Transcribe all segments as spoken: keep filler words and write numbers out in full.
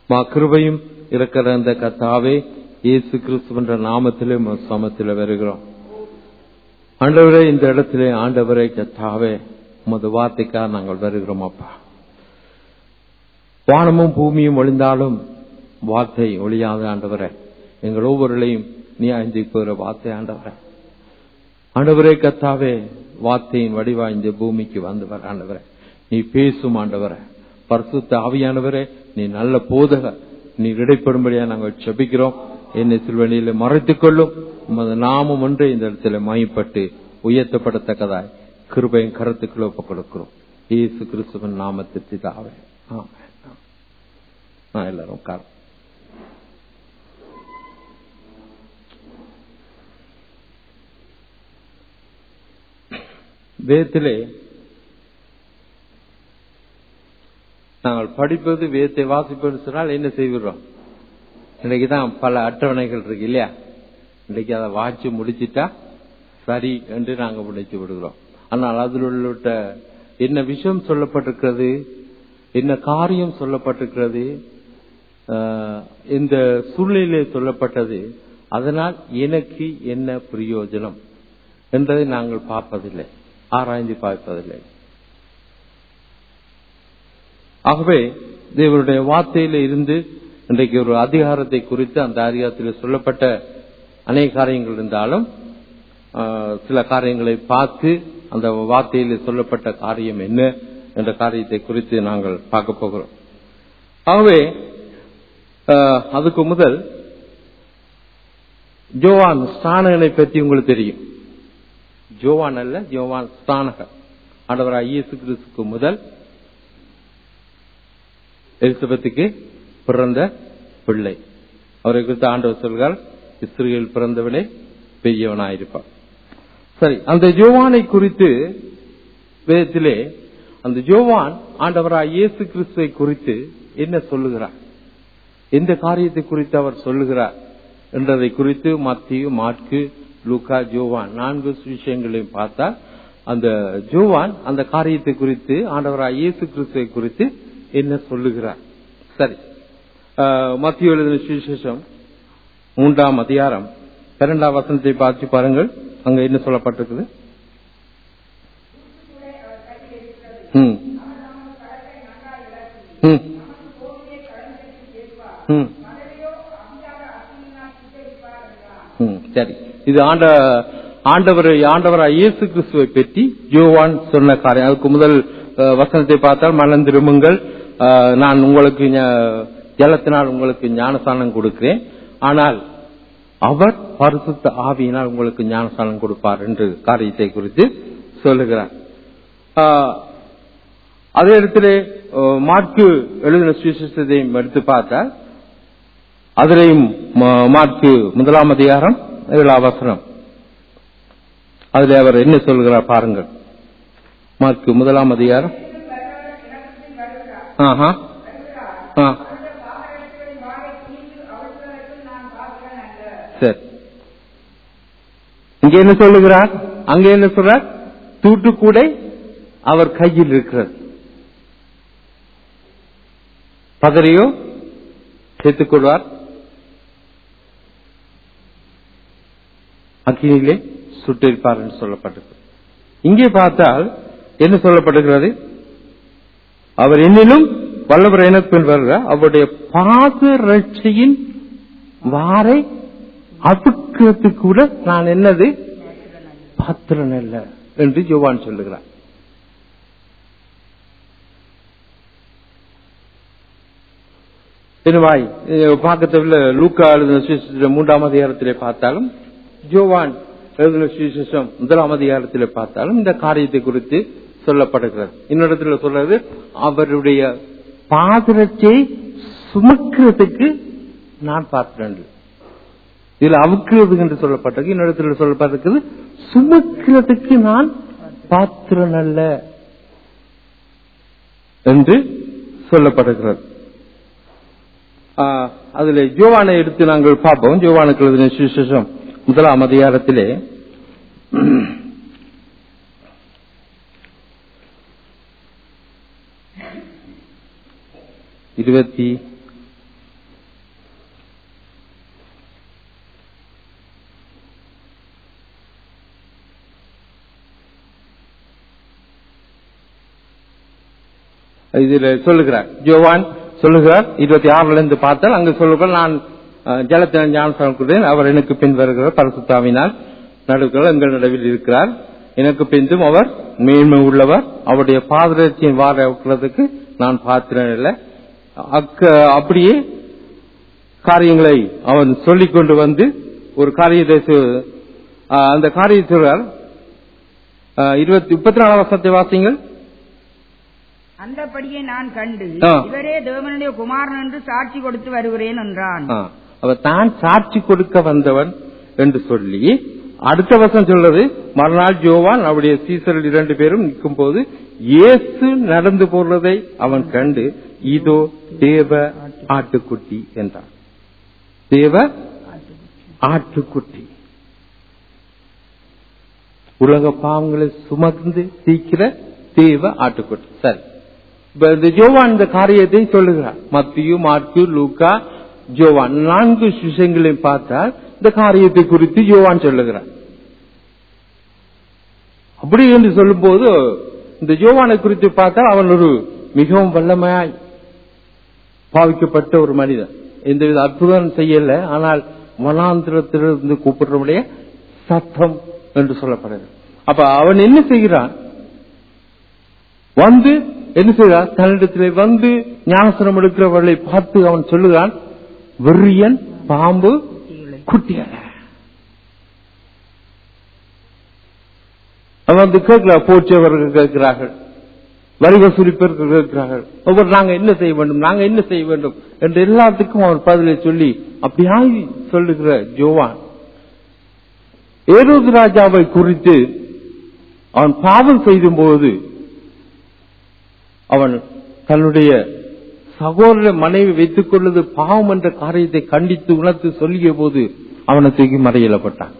மா கிருபையும் இருக்கிற அந்த கர்த்தாவே இயேசு கிறிஸ்துவின் நாமத்திலே சமத்திலே வருகிறோம். ஆண்டவரே, இந்த இடத்திலே ஆண்டவரே கர்த்தாவே உமது வார்த்தைக்காக நாங்கள் வருகிறோம். அப்பா, வானமும் பூமியும் ஒளிந்தாலும் வார்த்தை ஒளியாத ஆண்டவரே, எங்கள் ஒவ்வொருளையும் நீ அஞ்சி போகிற வார்த்தை ஆண்டவரே. ஆண்டவரே கர்த்தாவே, வார்த்தையின் வடிவா இந்த பூமிக்கு வந்தவர் ஆண்டவரே, நீ பேசும் ஆண்டவரே. பரிசுத்த ஆவியானவரே, நீ நல்ல போதகர், நீ இடைப்படும்படியா நாங்கள் செபிக்கிறோம். என்னை சில்வனியில மறைத்துக் கொள்ளும். உமது நாமம் ஒன்றே இந்த இடத்துல மயப்பட்டு உயர்த்தப்படத்தக்கதாய் கிருபையின் கருத்துக்களை ஒப்புக் கொடுக்கிறோம். இயேசு கிறிஸ்துவின் நாமத்திற்கு தாவே ஆமென். எல்லாரும் காரணம் வேதத்திலே நாங்கள் படிப்பது, வேதத்தை வாசிப்பது சொன்னால் என்ன செய்கிறோம்? இன்னைக்குதான் பல அட்டவணைகள் இருக்கு இல்லையா? இன்னைக்கு அதை வாட்சி முடிச்சுட்டா சரி என்று நாங்கள் முடிச்சு விடுகிறோம். ஆனால் அதில் உள்ள என்ன விஷயம் சொல்லப்பட்டிருக்கிறது, என்ன காரியம் சொல்லப்பட்டிருக்கிறது, இந்த சூழ்நிலை சொல்லப்பட்டது, அதனால் எனக்கு என்ன பிரயோஜனம் என்பதை நாங்கள் பார்ப்பதில்லை, ஆராய்ந்து பார்ப்பதில்லை. ஆகவே தேவனுடைய வார்த்தையில இருந்து இன்றைக்கு ஒரு அதிகாரத்தை குறித்து அந்த அதிகாரத்தில் சொல்லப்பட்ட அநேக காரியங்கள் இருந்தாலும் சில காரியங்களை பார்த்து அந்த வார்த்தையில் சொல்லப்பட்ட காரியம் என்ன என்ற காரியத்தை குறித்து நாங்கள் பார்க்க போகிறோம். ஆகவே அதுக்கு முதல் ஜோவான் ஸ்நானகனை பற்றி உங்களுக்கு தெரியும். ஜோவான் அல்ல, ஜோவான் ஸ்நானகர் ஆண்டவராகிய இயேசு கிறிஸ்துவுக்கு முதல் எலிசபெத்துக்கு பிறந்த பிள்ளை. அவரை குறித்து ஆண்டவர் சொல்கிறார், இஸ்ரவேல் பிறந்தவனே பெரியவனாயிருப்பார். சரி, அந்த ஜோவானை குறித்து வேதத்திலே அந்த ஜோவான் ஆண்டவராகிய இயேசு கிறிஸ்துவை குறித்து என்ன சொல்லுகிறார், எந்த காரியத்தை குறித்து அவர் சொல்லுகிறார் என்றதை குறித்து மத்தேயு, மாற்கு, லூக்கா, ஜோவான் நான்கு விஷயங்களையும் பார்த்தால் அந்த ஜோவான் அந்த காரியத்தை குறித்து ஆண்டவராகிய இயேசு கிறிஸ்துவை குறித்து என்ன சொல்லுகிறார். சரி, மத்தேயு எழுதின சுவிசேஷம் மூன்றாம் அதிகாரம் இரண்டாம் வசனத்தை பார்த்து பாருங்கள். அங்க என்ன சொல்லப்பட்டிருக்குது? ம் ம் ம் சரி, இது ஆண்ட ஆண்டவர் ஆண்டவராய் இயேசு கிறிஸ்துவை பற்றி யோவான் சொன்ன காரியம். அதுக்கு முதல் வசனத்தை பார்த்தால், மனம் திரும்புங்கள், நான் உங்களுக்கு ஜலத்தினால் உங்களுக்கு ஞானஸ்நானம் கொடுக்கிறேன், ஆனால் அவர் பரிசுத்த ஆவியினால் உங்களுக்கு ஞானஸ்நானம் கொடுப்பார் என்று காரியத்தை குறித்து சொல்லுகிறார். அதே இடத்திலே மாற்கு எழுதின சுவிசேஷத்தையும் எடுத்து பார்த்தால், அதிலையும் மாற்கு முதலாம் அதிகாரம் ஏழாம் வசனம், அதில் அவர் என்ன சொல்கிறார் பாருங்கள். மாற்கு முதலாம் அதிகாரம். ஆஹா ஆ சரி, இங்க என்ன சொல்லுகிறார், அங்க என்ன சொல்றார்? தூட்டுக்கூடை அவர் கையில் இருக்கிறது, பதறியோ சேர்த்துக் கொள்வார், அக்கினியிலே சுட்டிருப்பார் என்று சொல்லப்பட்டது. இங்கே பார்த்தால் என்ன சொல்லப்பட்டிருக்கிறது? அவர் என்னிலும் வல்லவர் எனக்கு வருகிறார், அவருடைய பாத ரட்சையின் வாரை அசுக்கிறதுக்கு கூட நான் என்னது பாத்திரன் அல்ல என்று யோவான் சொல்லுகிறார். என்னவாய் பார்க்கல லூக்கா எழுதின சுவிசேஷம் மூன்றாம் அதிகாரத்திலே பார்த்தாலும், யோவான் எழுதின சுவிசேஷம் முதலாம் அதிகாரத்திலே பார்த்தாலும் இந்த காரியத்தை குறித்து சொல்லப்படுகிறது. இன்னொரு சொல்றது, அவருடைய பாத்திரத்தை சுமக்கிறதுக்கு நான் பாத்திரன். இதுல அவுக்கிறது என்று சொல்லப்பட்டிருக்கு. இன்னொரு சொல்லப்பட்டிருக்கிறது, சுமக்கிறதுக்கு நான் பாத்திரன் அல்ல என்று சொல்லப்படுகிறது. அதுல யோவானை எடுத்து நாங்கள் பார்ப்போம். யோவானுக்கு எழுதின சுவிசேஷம் முதலாம் அதிகாரத்திலே இருபத்தி இதுல சொல்லுகிறார். யோவான் சொல்லுகிறார் இருபத்தி ஆறுல இருந்து பார்த்தால் அங்கு சொல்லுகிறார், நான் ஜலத்தின் ஞானஸ்நானம் கொடுத்தேன், அவர் எனக்கு பின் வருகிறார், பரிசுத்தாவினால் நடுக்கள் எங்கள் நடுவில் இருக்கிறார், எனக்கு பின்னும் அவர் மேன்மை உள்ளவர், அவருடைய பாதரட்சியின் வார வைக்கிறதுக்கு நான் பாத்திரம் இல்லை. அப்படியே காரியங்களை அவன் சொல்லிக் கொண்டு வந்து ஒரு காரியத்தை அந்த காரியத்தில் இருபத்தி முப்பத்தி நாலாம் வருஷத்தை வாசிங்கள். அந்தபடியே நான் கண்டு இவரே தேவனுடைய குமாரன் என்று சாட்சி கொடுத்து வருகிறேன் என்றான். அவர் தான் சாட்சி கொடுக்க வந்தவன் என்று சொல்லி அடுத்த வருஷம் சொல்றது, மறுநாள் யோவான் அவருடைய சீசர்கள் இரண்டு பேரும் நிற்கும் போது இயேசு நடந்து போறதை அவன் கண்டு இதோ தேவ ஆட்டுக்குட்டி என்றான். தேவ ஆட்டுக்குட்டி உலக பாவங்களை சுமந்து தீக்கிற தேவ ஆட்டுக்குட்டி. சரி, இந்த யோவான் இந்த காரியத்தை சொல்லுகிறார். மத்தியு, மார்க்கு, லூக்கா, யோவான் நான்கு விஷயங்களையும் பார்த்தால் இந்த காரியத்தை குறித்து யோவான் சொல்லுகிறார். அப்படி என்று சொல்லும் போது இந்த யோவானை குறித்து பார்த்தால் அவன் ஒரு மிகவும் வல்லமையாய் பாவிக்கப்பட்ட ஒரு மனிதன். எந்தவித அற்புதம் செய்யல, ஆனால் வனாந்திரத்திலிருந்து கூப்பிடுறவுடைய சத்தம் என்று சொல்லப்படுகிறது. அப்ப அவன் என்ன செய்கிறான்? வந்து என்ன செய்கிறான்? தன்னிடத்திலே வந்து ஞானஸ்நானம் எடுக்கிறவர்களை பார்த்து அவன் சொல்லுகிறான், வெறியன் பாம்பு குட்டியல. அவன் வந்து கேட்கிறார், போச்சவர்கள் கேட்கிறார்கள், வரி வசூலிப்பவர்கள் கேட்கிறார்கள், ஒவ்வொரு நாங்க என்ன செய்ய வேண்டும், நாங்க என்ன செய்ய வேண்டும் என்று எல்லாத்துக்கும் அவன் பதிலை சொல்லி அப்படியாய் சொல்லுகிற யோவான் ஏரோது ராஜாவை குறித்து அவன் பாவம் செய்யும் போது அவன் தன்னுடைய சகோதர மனைவி வைத்துக் கொள்வது பாவம் என்ற காரியத்தை கண்டித்து உணர்த்து சொல்லிய போது அவனை தூக்கி மறையிலப்பட்டான்.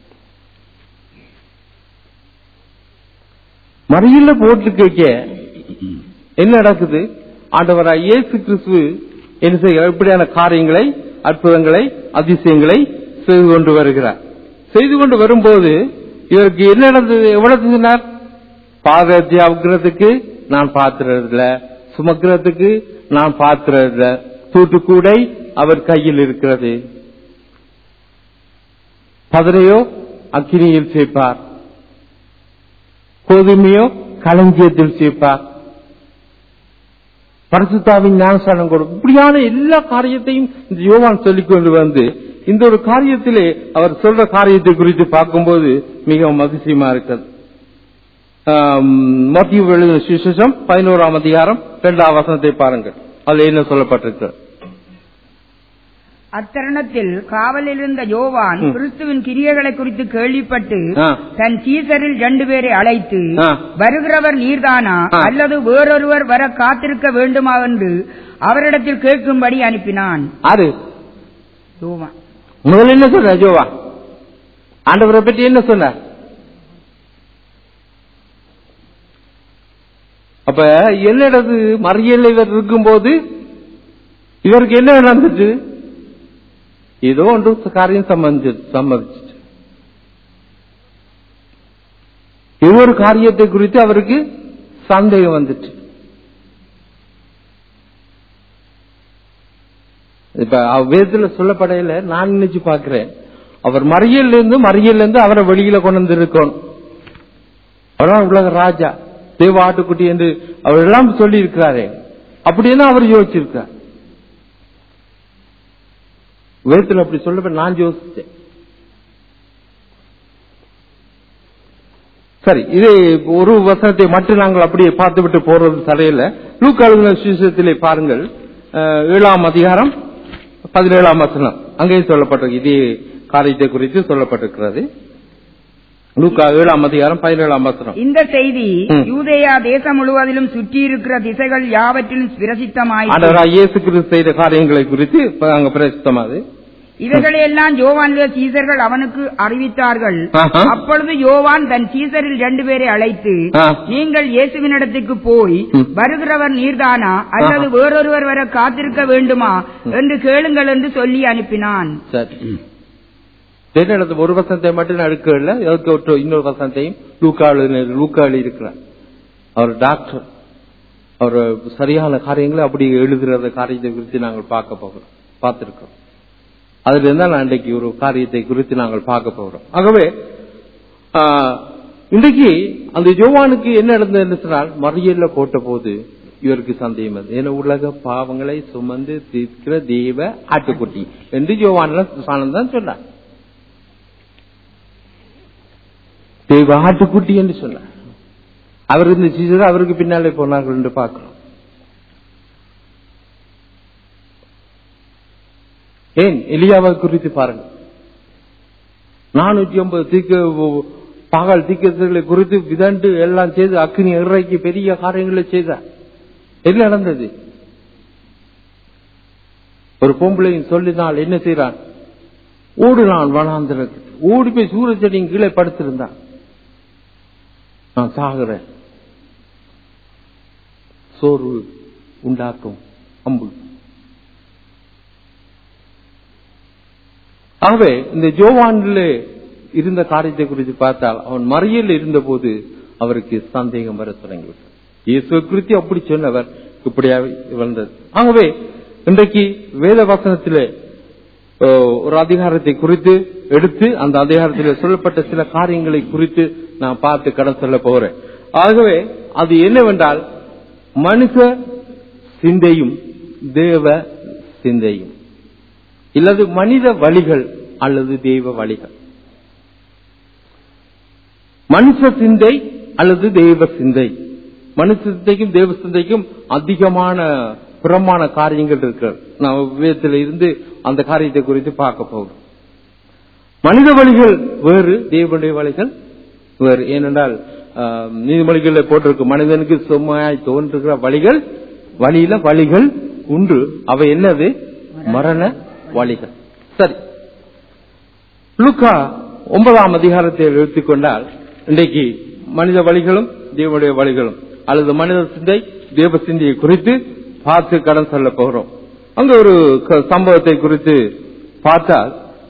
மறையில போட்டு கேட்க என்ன நடக்குது? ஆண்டவராய் இயேசு கிறிஸ்து என்ன செய்ய எப்படியான காரியங்களை, அற்புதங்களை, அதிசயங்களை செய்து கொண்டு வருகிறார். செய்து கொண்டு வரும்போது இவருக்கு என்ன நடந்தது? எவ்வளவு சொன்னார்? பாதத்தை அவுக்கிறதுக்கு நான் பாத்துறதில்ல, சுமக்கிறதுக்கு நான் பாத்துறதில்ல, தூட்டுக்கூடை அவர் கையில் இருக்கிறது, பதரையோ அக்கினியில் சேர்ப்பார், கோதுமையோ களஞ்சியத்தில் சேர்ப்பார், பரிசுத்தாவின் ஞானஸ்நானம் கொடுக்கும். இப்படியான எல்லா காரியத்தையும் இந்த யோவான் சொல்லிக் கொண்டு வந்து இந்த ஒரு காரியத்திலே அவர் சொல்ற காரியத்தை குறித்து பார்க்கும்போது மிகவும் அதிசயமா இருக்கிறது. மத்திய எழுதின சுவிசேஷம் பதினோராம் அதிகாரம் இரண்டாம் வசனத்தை பாருங்கள். அதுல என்ன சொல்லப்பட்டிருக்கிறது? அத்தருணத்தில் காவலில் இருந்த யோவான் கிறிஸ்துவின் கிரியைகளை குறித்து கேள்விப்பட்டு தன் சீசரில் ரெண்டு பேரை அழைத்து, வருகிறவர் நீர்தானா அல்லது வேறொருவர் வர காத்திருக்க வேண்டுமா என்று அவரிடத்தில் கேட்கும்படி அனுப்பினான். அது யோவான் முதல்ல என்ன சொன்ன? யோவான் ஆண்டவரை பற்றி என்ன சொன்னார்? அப்ப என்னிடது மறியல் இவர் இருக்கும் போது இவருக்கு என்ன நடந்துச்சு? ஏதோ ஒன்று காரியம் சம்மதிச்சு ஏதோ ஒரு காரியத்தை குறித்து அவருக்கு சந்தேகம் வந்துச்சு. இப்ப வேதத்துல சொல்லப்படையில நான் நினைச்சு பாக்குறேன், அவர் மறியல் இருந்து மறியல் இருந்து அவரை வெளியில கொண்டு வந்து இருக்கணும். அவர்தான் உலக ராஜா, தேவ ஆட்டுக்குட்டி என்று அவர் எல்லாம் சொல்லி இருக்கிறாரே, அப்படின்னு அவர் யோசிச்சிருக்கார். வேதத்தில் அப்படி சொல்ல நான் யோசிச்சேன். சரி, இது ஒரு வசனத்தை மட்டும் நாங்கள் அப்படியே பார்த்து விட்டு போறது சரியில்லை. லூக்கா எழுதின சுவிசேஷத்திலே பாருங்கள், ஏழாம் அதிகாரம் பதினேழாம் வசனம் அங்கேயும் சொல்லப்பட்டிருக்கு. இதே காரியத்தை குறித்து சொல்லப்பட்டிருக்கிறது. லூக்கா ஏழாம் அதிகாரம் பதினேழாம் வசனம். இந்த செய்தி யூதேயா தேசம் முழுவதிலும் சுற்றி இருக்கிற திசைகள் யாவற்றிலும் பிரசித்தமாயிற்று. இயேசு கிறிஸ்து செய்த காரியங்களை குறித்து அங்க பிரசித்தமாது. இவைகளையெல்லாம் யோவானுடைய சீசர்கள் அவனுக்கு அறிவித்தார்கள். அப்பொழுது யோவான் தன் சீசரில் ரெண்டு பேரை அழைத்து, நீங்கள் இயேசுவினிடத்துக்கு போய் வருகிறவர் நீர்தானா அல்லது வேறொருவர் வர காத்திருக்க வேண்டுமா என்று கேளுங்கள் என்று சொல்லி அனுப்பினான். ஒரு வசனத்தை மட்டும் அடுக்கல, இன்னொரு வசனத்தையும் லூக்கா லூக்கா இருக்கிறார். அவர் டாக்டர், அவர் சரியான காரியங்களை அப்படி எழுதுறத காரியத்தை குறித்து நாங்கள் பார்க்க போகிறோம், பார்த்திருக்கோம். அதுல இருந்தா நான் இன்றைக்கு ஒரு காரியத்தை குறித்து நாங்கள் பார்க்க போகிறோம். ஆகவே இன்றைக்கு அந்த யோவானுக்கு என்ன நடந்தது சொன்னால், மறியல்ல போட்ட போது இவருக்கு சந்தேகம் அது, ஏன்னா உலக பாவங்களை சுமந்து தீர்க்கிற தெய்வ ஆட்டுக்குட்டி என்று யோவான் தான் சொன்னார். தெய்வ ஆட்டுக்குட்டி என்று சொன்னார். அவர் இந்த சீசர் அவருக்கு பின்னாலே போனார்கள் என்று பார்க்கிறோம். ஏன் எலியாவை குறித்து பாருங்கள், நானூற்றி ஐம்பது தீக்க பகல் தீக்கங்களை குறித்து விதண்டு எல்லாம் செய்து அக்னி இறைக்கு பெரிய காரியங்களை செய்தார். என்ன நடந்தது? ஒரு பொம்பளையும் சொல்லினால் என்ன செய்யறான், ஓடுனான் வனாந்திரத்துக்கு, ஓடி போய் சூரிய செடியின் கீழே படுத்திருந்தான். நான் சாகிறேன், சோர்வு உண்டாக்கும் அம்பு. ஆகவே இந்த யோவானிலே இருந்த காரியத்தை குறித்து பார்த்தால், அவன் மறியல் இருந்த போது அவருக்கு சந்தேகம் வர தொடங்கிவிட்டார். இயேசு குறித்து அப்படி சொன்னவர் இப்படியாக வந்தது. ஆகவே இன்றைக்கு வேத வசனத்திலே ஒரு அதிகாரத்தை குறித்து எடுத்து அந்த அதிகாரத்தில் சொல்லப்பட்ட சில காரியங்களை குறித்து நான் பார்த்து கடன் சொல்ல போறேன். ஆகவே அது என்னவென்றால், மனுஷ சிந்தையும் தேவ சிந்தையும், இல்லது மனித வழிகள் அல்லது தெய்வ வழிகள். மனுஷ சிந்தை அல்லது தெய்வ சிந்தை. மனுஷ சிந்தைக்கும் தேவ சிந்தைக்கும் அதிகமான புறமான காரியங்கள் இருக்கு. நான் வேதத்தில் இருந்து அந்த காரியத்தை குறித்து பார்க்க போகிறோம். மனித வழிகள் வேறு, தேவனுடைய வழிகள் வேறு. ஏனென்றால் நீதிமொழிகளில் போட்டிருக்கு, மனிதனுக்கு சும்மாய் தோன்றுகிற வழிகள் வழியில வழிகள் உண்டு, அவை என்னது? மரண வழிகள். சரி, லூக்கா ஒன்பதாம் அதிகாரத்தை எடுத்துக்கொண்டால், இன்றைக்கு மனித வழிகளும் தேவனுடைய வழிகளும் அல்லது மனித சிந்தை தேவ சிந்தையை குறித்து பார்த்து கடன் சொல்ல போகிறோம். அங்க ஒரு சம்பவத்தை குறித்து பார்த்தால்,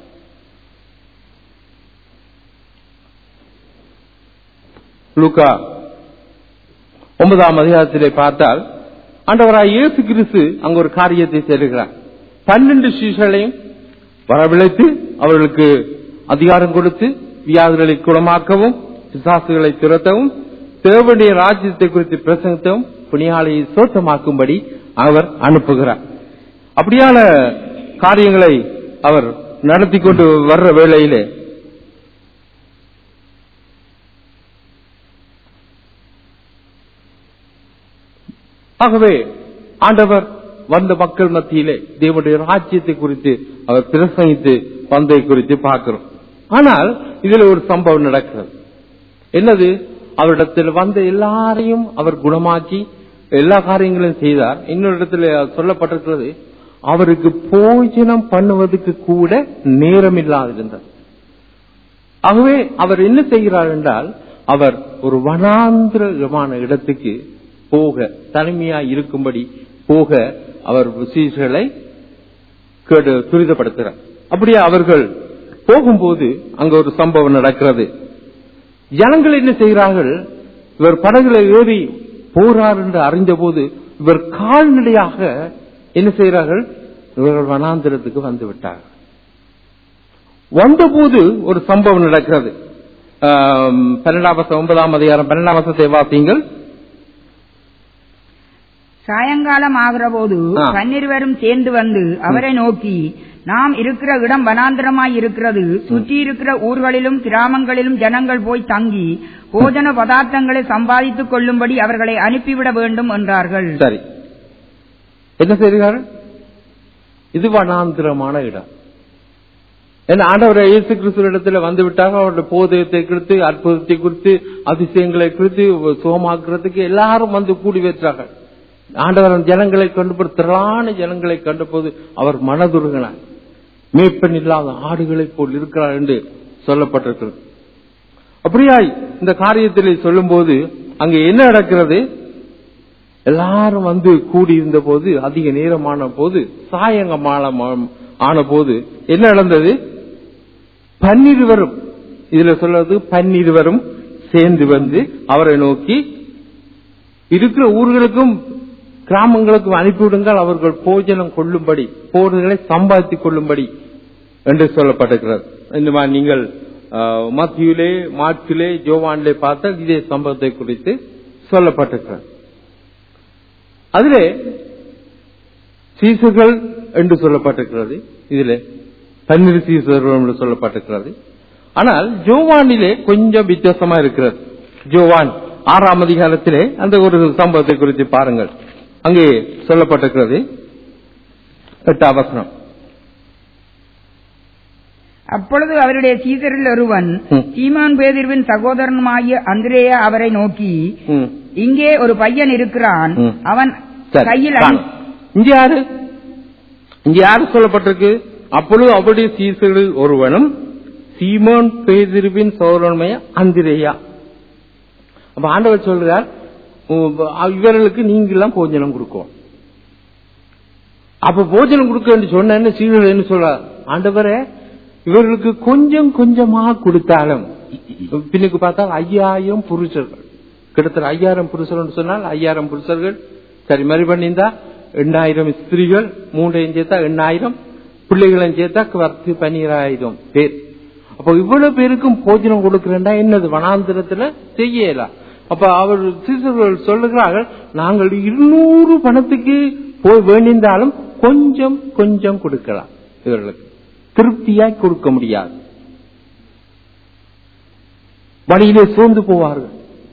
லூக்கா ஒன்பதாம் அதிகாரத்திலே பார்த்தால், ஆண்டவராய் இயேசு கிறிஸ்து அங்கு ஒரு காரியத்தை செய்கிறார். பன்னெண்டு சீஷர்களையும் வரவழைத்து அவர்களுக்கு அதிகாரம் கொடுத்து வியாதிகளை குணமாக்கவும், பிசாசுகளை துரத்தவும், தேவனுடைய ராஜ்யத்தை குறித்து பிரசங்கித்தவும், புனியாலையை சோத்தமாக்கும்படி அவர் அனுப்புகிறார். அப்படியான காரியங்களை அவர் நடத்தி கொண்டு வர்ற வேளையிலே ஆகவே ஆண்டவர் வந்த மக்கள் மத்தியிலே தேவனுடைய ராஜ்யத்தை குறித்து அவர் பிரசங்கித்து வந்ததை குறித்து பார்க்கிறோம். ஆனால் இதுல ஒரு சம்பவம் நடக்கிறது. என்னது? அவரிடத்தில் வந்த எல்லாரையும் அவர் குணமாக்கி எல்லா காரியங்களையும் செய்தார். இன்னொரு இடத்துல சொல்லப்பட்டிருக்கிறது, அவருக்கு போஜனம் பண்ணுவதற்கு கூட நேரம் இல்லாதிருந்தார். ஆகவே அவர் என்ன செய்கிறார் என்றால், அவர் ஒரு வனாந்திரமான இடத்துக்கு போக, தனிமையாய் இருக்கும்படி போக அவர் சீஷர்களை துரிதப்படுத்துகிறார். அப்படியே அவர்கள் போகும்போது அங்க ஒரு சம்பவம் நடக்கிறது. ஜனங்கள் என்ன செய்கிறார்கள், இவர் படகுல ஏறி போறார் என்று அறிந்த போது இவர் கால்நடையாக என்ன செய்கிறார்கள், இவர்கள் வனாந்திரத்துக்கு வந்து விட்டார்கள். வந்தபோது ஒரு சம்பவம் நடக்கிறது. பன்னெண்டாம் வசனம், ஒன்பதாம் அதிகாரம் பன்னெண்டாம் வசனத்தை வாசியுங்கள். சாயங்காலம் ஆகிற போது பன்னிருவரும் சேர்ந்து வந்து அவரை நோக்கி, நாம் இருக்கிற இடம் வனாந்திரமாய் இருக்கிறது, சுற்றி இருக்கிற ஊர்களிலும் கிராமங்களிலும் ஜனங்கள் போய் தங்கி போஜன பதார்த்தங்களை சம்பாதித்துக் கொள்ளும்படி அவர்களை அனுப்பிவிட வேண்டும் என்றார்கள். சரி, என்ன செய்கிறார்கள்? இது வனாந்திரமான இடம். ஏன்னா ஆண்டவர் இயேசு கிறிஸ்து இடத்துல வந்து விட்டாங்க. அவருடைய போதகத்தை குறித்து, அற்புதத்தை குறித்து, அதிசயங்களை குறித்து சுகமாக்குறதுக்கு எல்லாரும் வந்து கூடி வைத்தார்கள். ஆண்டவர் ஜனங்களை கண்டு, திரளான ஜனங்களை கண்டபோது அவர் மனதுருகினார். மேய்ப்பன் இல்லாத ஆடுகளை போல் இருக்கிறார் என்று சொல்லப்பட்டிருக்கிறது. அப்படியாய் இந்த காரியத்தில் சொல்லும் போது அங்க என்ன நடக்கிறது? எல்லாரும் வந்து கூடியிருந்த போது, அதிக நேரமான போது, சாயங்காலம் ஆன போது என்ன நடந்தது? பன்னிருவரும், இதுல சொல்றது பன்னிருவரும் சேர்ந்து வந்து அவரை நோக்கி, இருக்கிற ஊர்களுக்கும் கிராமங்களுக்கு அனுப்பிவிடுங்கள், அவர்கள் போஜனம் கொள்ளும்படி, போர்களை சம்பாதித்துக் கொள்ளும்படி என்று சொல்லப்பட்டிருக்கிறது. இந்த மாதிரி நீங்கள் மத்தியிலே, மார்க்கிலே, யோவானிலே பார்த்தால் இதே சம்பவத்தை குறித்து சொல்லப்பட்டிருக்கிறது. அதிலே சீசர்கள் என்று சொல்லப்பட்டிருக்கிறது, இதிலே பன்னிரு சீசர்கள் என்று சொல்லப்பட்டிருக்கிறது. ஆனால் யோவானிலே கொஞ்சம் வித்தியாசமா இருக்கிறது. யோவான் ஆறாம் அதிகாரத்திலே அந்த ஒரு சம்பவத்தை குறித்து பாருங்கள். அங்கே சொல்லப்பட்டிருக்கிறது எட்டாம் வசனம். அப்பொழுது அவருடைய சீசரில் ஒருவன் சீமோன் பேதுருவின் சகோதரனுமாகிய அந்திரேயா அவரை நோக்கி, இங்கே ஒரு பையன் இருக்கிறான், அவன் கையில் இங்கே யாரு இங்கே யாரு சொல்லப்பட்டிருக்கு? அப்பொழுது அவருடைய சீசரில் ஒருவனும் சீமோன் பேதுருவின் சகோதரனுமாகிய அந்திரேயா. அப்ப ஆண்டவர் சொல்றார், இவர்களுக்கு நீங்க எல்லாம் போஜனம் கொடுக்கும். அப்ப போஜனம் கொடுக்க சொன்ன சீடர்கள் என்ன சொல்ற, ஆண்டவரே இவர்களுக்கு கொஞ்சம் கொஞ்சமா கொடுத்தாலும், பின்னுக்கு பார்த்தால் ஐயாயிரம் புருஷர்கள், கிட்டத்தட்ட ஐயாயிரம் புருஷர்கள் சொன்னால் ஐயாயிரம் புருஷர்கள் சரி மறு பண்ணியிருந்தா எண்ணாயிரம் ஸ்திரீகள், மூன்றையும் சேர்த்தா எண்ணாயிரம், பிள்ளைகளும் சேர்த்தா பத்து பன்னிராயிரம் பேர். அப்ப இவ்வளவு பேருக்கும் போஜனம் கொடுக்கிறேன்டா என்னது வனாந்திரத்துல செய்யலாம். அப்ப அவர் சீசர்கள் சொல்லுகிறார்கள், நாங்கள் இருநூறு பணத்துக்கு போய் வேண்டியிருந்தாலும் கொஞ்சம் கொஞ்சம் கொடுக்கலாம், இவர்களுக்கு திருப்தியாய் கொடுக்க முடியாது, வழியிலே சோர்ந்து போவார்கள்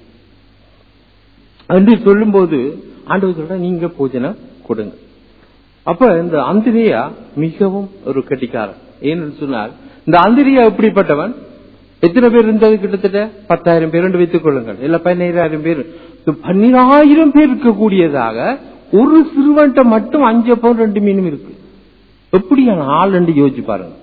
என்று சொல்லும் போது ஆண்டவர் சொல்ற நீங்க போஜனம் கொடுங்க. அப்ப இந்த அந்திரியா மிகவும் ஒரு கட்டிக்காரன். ஏன்னு சொன்னால் இந்த அந்திரியா எப்படிப்பட்டவன், எத்தனை பேர் இருந்தது? கிட்டத்தட்ட பத்தாயிரம் பேர் என்று வைத்துக் கொள்ளுங்கள், இல்ல பதினேழாயிரம் பேர், பன்னிராயிரம் பேர் இருக்கக்கூடியதாக ஒரு சிறுவன்ட்ட மட்டும் அஞ்சு பவுன் ரெண்டு மீனும் இருக்கு. எப்படியான ஆள் என்று யோசிச்சு பாருங்க.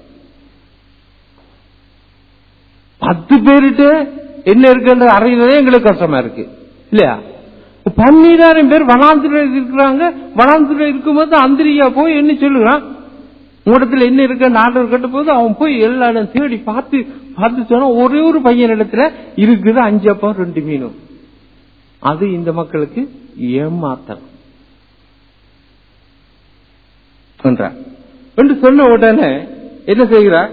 பத்து பேருட்டு என்ன இருக்குன்ற அறிகிறதே எங்களுக்கு கஷ்டமா இருக்கு இல்லையா? பன்னிராயிரம் பேர் வனாந்திர இருக்கிறாங்க. வனாந்திர இருக்கும்போது அந்திரியா போய் என்ன சொல்லுறான், உங்களிடத்துல என்ன இருக்க நாடகம் கட்ட போது அவன் போய் எல்லா இடம் தேடி பார்த்து பார்த்து சொன்னா ஒரே ஒரு பையன் இடத்துல இருக்குது அஞ்சு அப்பம் ரெண்டு மீனும். அது இந்த மக்களுக்கு ஏமாத்தம் என்று சொன்ன உடனே என்ன செய்கிறார்,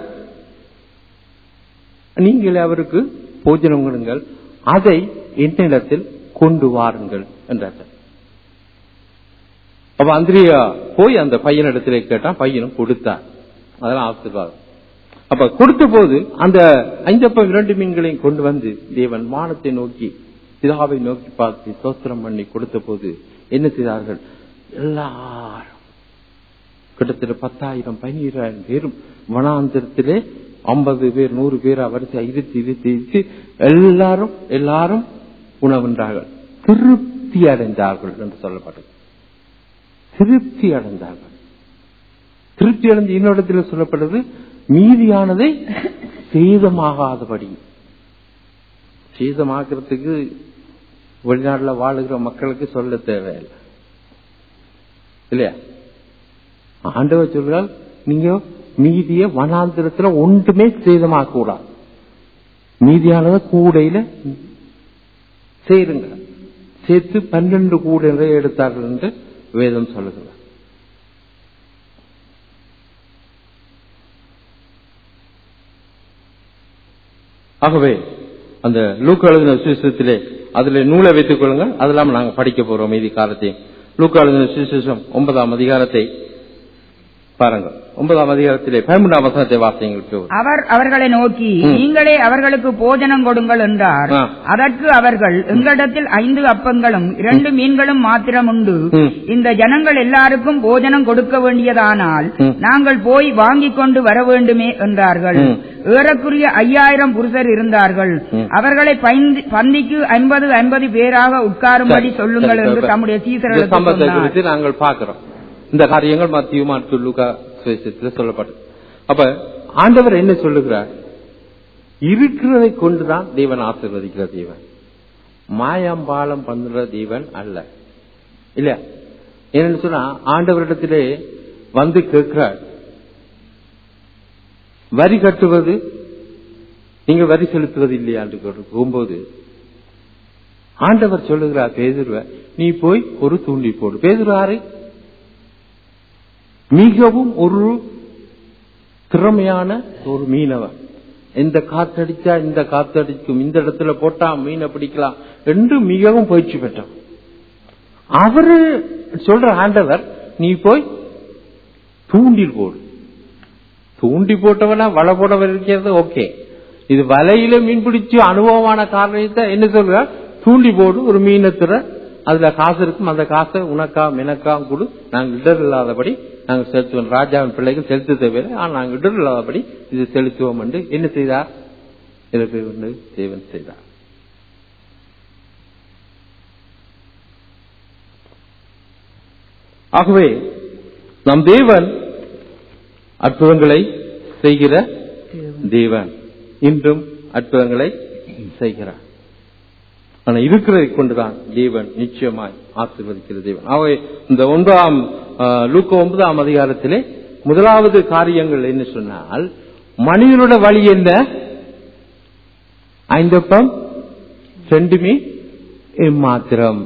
நீங்களே அவருக்கு போஜனம் கொடுங்கள், அதை என்னிடத்தில் கொண்டு வாருங்கள் என்றார். அப்ப அந்திரியா போய் அந்த பையனிடத்திலே கேட்டான், பையனும் கொடுத்தார். அதெல்லாம் ஆசீர்வாதம். அப்ப கொடுத்த போது அந்த ஐந்தப்பம் இரண்டு மீன்களையும் கொண்டு வந்து தேவன் வானத்தை நோக்கி பிதாவை நோக்கி பார்த்து ஸ்தோத்திரம் பண்ணி கொடுத்த போது என்ன செய்தார்கள், எல்லாரும் கிட்டத்தட்ட பத்தாயிரம் பதினீராயிரம் பேரும் வனாந்திரத்திலே ஐம்பது பேர் நூறு பேர் வரிசை இருத்தி இருத்தி இருத்தி எல்லாரும் எல்லாரும் உணவுன்றார்கள், திருப்தி அடைந்தார்கள் என்று சொல்லப்பட்டது. திருப்தி அடைந்தார்கள். திருப்தி அடைஞ்ச இன்னொரு சொல்லப்பட்டது, மீதியானதை சேதமாகாதபடி. சேதமாக்குறதுக்கு வெளிநாட்டில் வாழுகிற மக்களுக்கு சொல்ல தேவையில்லை இல்லையா? ஆண்டவர் சொல்றால், நீங்க மீதிய வனாந்திரத்துல ஒன்றுமே சேதமாக்க கூடாது, மீதியானதை கூடையில சேருங்க, சேர்த்து பன்னெண்டு கூடை எடுத்தார்கள் என்று வேதம் சொல்லுகிறார். ஆகவே அந்த லூக்கா எழுதின சுவிசேஷத்திலே அதுல நூலை வைத்துக் கொள்ளுங்கள், அதெல்லாம் நாங்கள் படிக்க போறோம் மீதி காலத்தையும். லூக்கா எழுதின சுவிசேஷம் ஒன்பதாம் அதிகாரத்தை பாருங்கள். ஒன்பதாம் அதிகாரத்திலே பதிமூன்றாம் வசனத்தை வாசியுங்கள். அவர் அவர்களை நோக்கி, நீங்களே அவர்களுக்கு போஜனம் கொடுங்கள் என்றார். அதற்கு அவர்கள், எங்களிடத்தில் ஐந்து அப்பங்களும் இரண்டு மீன்களும் மாத்திரம் உண்டு, இந்த ஜனங்கள் எல்லாருக்கும் போஜனம் கொடுக்க வேண்டியதானால் நாங்கள் போய் வாங்கிக் கொண்டு வர வேண்டுமே என்றார்கள். ஏறக்குரிய ஐயாயிரம் புருஷர் இருந்தார்கள். அவர்களை பந்திக்கு ஐம்பது ஐம்பது பேராக உட்காரும்படி சொல்லுங்கள் என்று தம்முடைய சீசர்களுக்கு நாங்கள் பார்க்கிறோம். இந்த காரியங்கள் மத்திய மார்க்கு லூக்கா சுவிசேஷத்தில் சொல்லப்பட்டது. அப்ப ஆண்டவர் என்ன சொல்லுகிறார், இருக்கிறதை கொண்டுதான் தேவன் ஆசீர்வதிக்கிற தேவன், மாயம்பாலம் பண்ற தேவன் அல்ல இல்ல. என்னன்னு சொன்னா ஆண்டவரிடத்திலே வந்து கேட்கிறார், வரி கட்டுவது நீங்க வரி செலுத்துவது இல்லையா என்று போகும்போது ஆண்டவர் சொல்லுகிறார், பேதுருவ நீ போய் ஒரு தூண்டி போடு. பேதுரு மிகவும் ஒரு திறமையான ஒரு மீனவர். இந்த காத்தடிச்சா இந்த காத்தடிக்கும், இந்த இடத்துல போட்டா மீனை பிடிக்கலாம் என்று மிகவும் பயிற்சி பெற்றார். அவரு சொல்ற ஆண்டவர், நீ போய் தூண்டில் போடு. தூண்டி போட்டவனா வலை போடவர் இருக்கிறது ஓகே. இது வலையில மீன் பிடிச்சு அனுபவமான காரணத்தை என்ன சொல்ற, தூண்டி போடு, ஒரு மீனத்துற அதுல காசு இருக்கும், அந்த காசை உனக்கா எனக்கா கொடு, நாங்கள் இடர் இல்லாதபடி நாங்கள் செலுத்துவோம். ராஜாவின் பிள்ளைகள் செலுத்த தேவையில்லை, ஆனால் நாங்கள் இடர் இல்லாதபடி இது செலுத்துவோம் என்று என்ன செய்தார், இதற்கு தேவன் செய்தார். ஆகவே நம் தேவன் அற்புதங்களை செய்கிற தேவன், இன்றும் அற்புதங்களை செய்கிறார். ஆனா இருக்கிறதை கொண்டுதான் தேவன் நிச்சயமாய் ஆசீர்வதிக்கிற தேவன். ஆகவே இந்த ஒன்பதாம் லூக்கா ஒன்பதாம் அதிகாரத்திலே முதலாவது காரியங்கள் என்ன சொன்னால், மனிதனோட வழி என்ன, ஐந்தப்பம் ரெண்டுமே மாத்திரம்.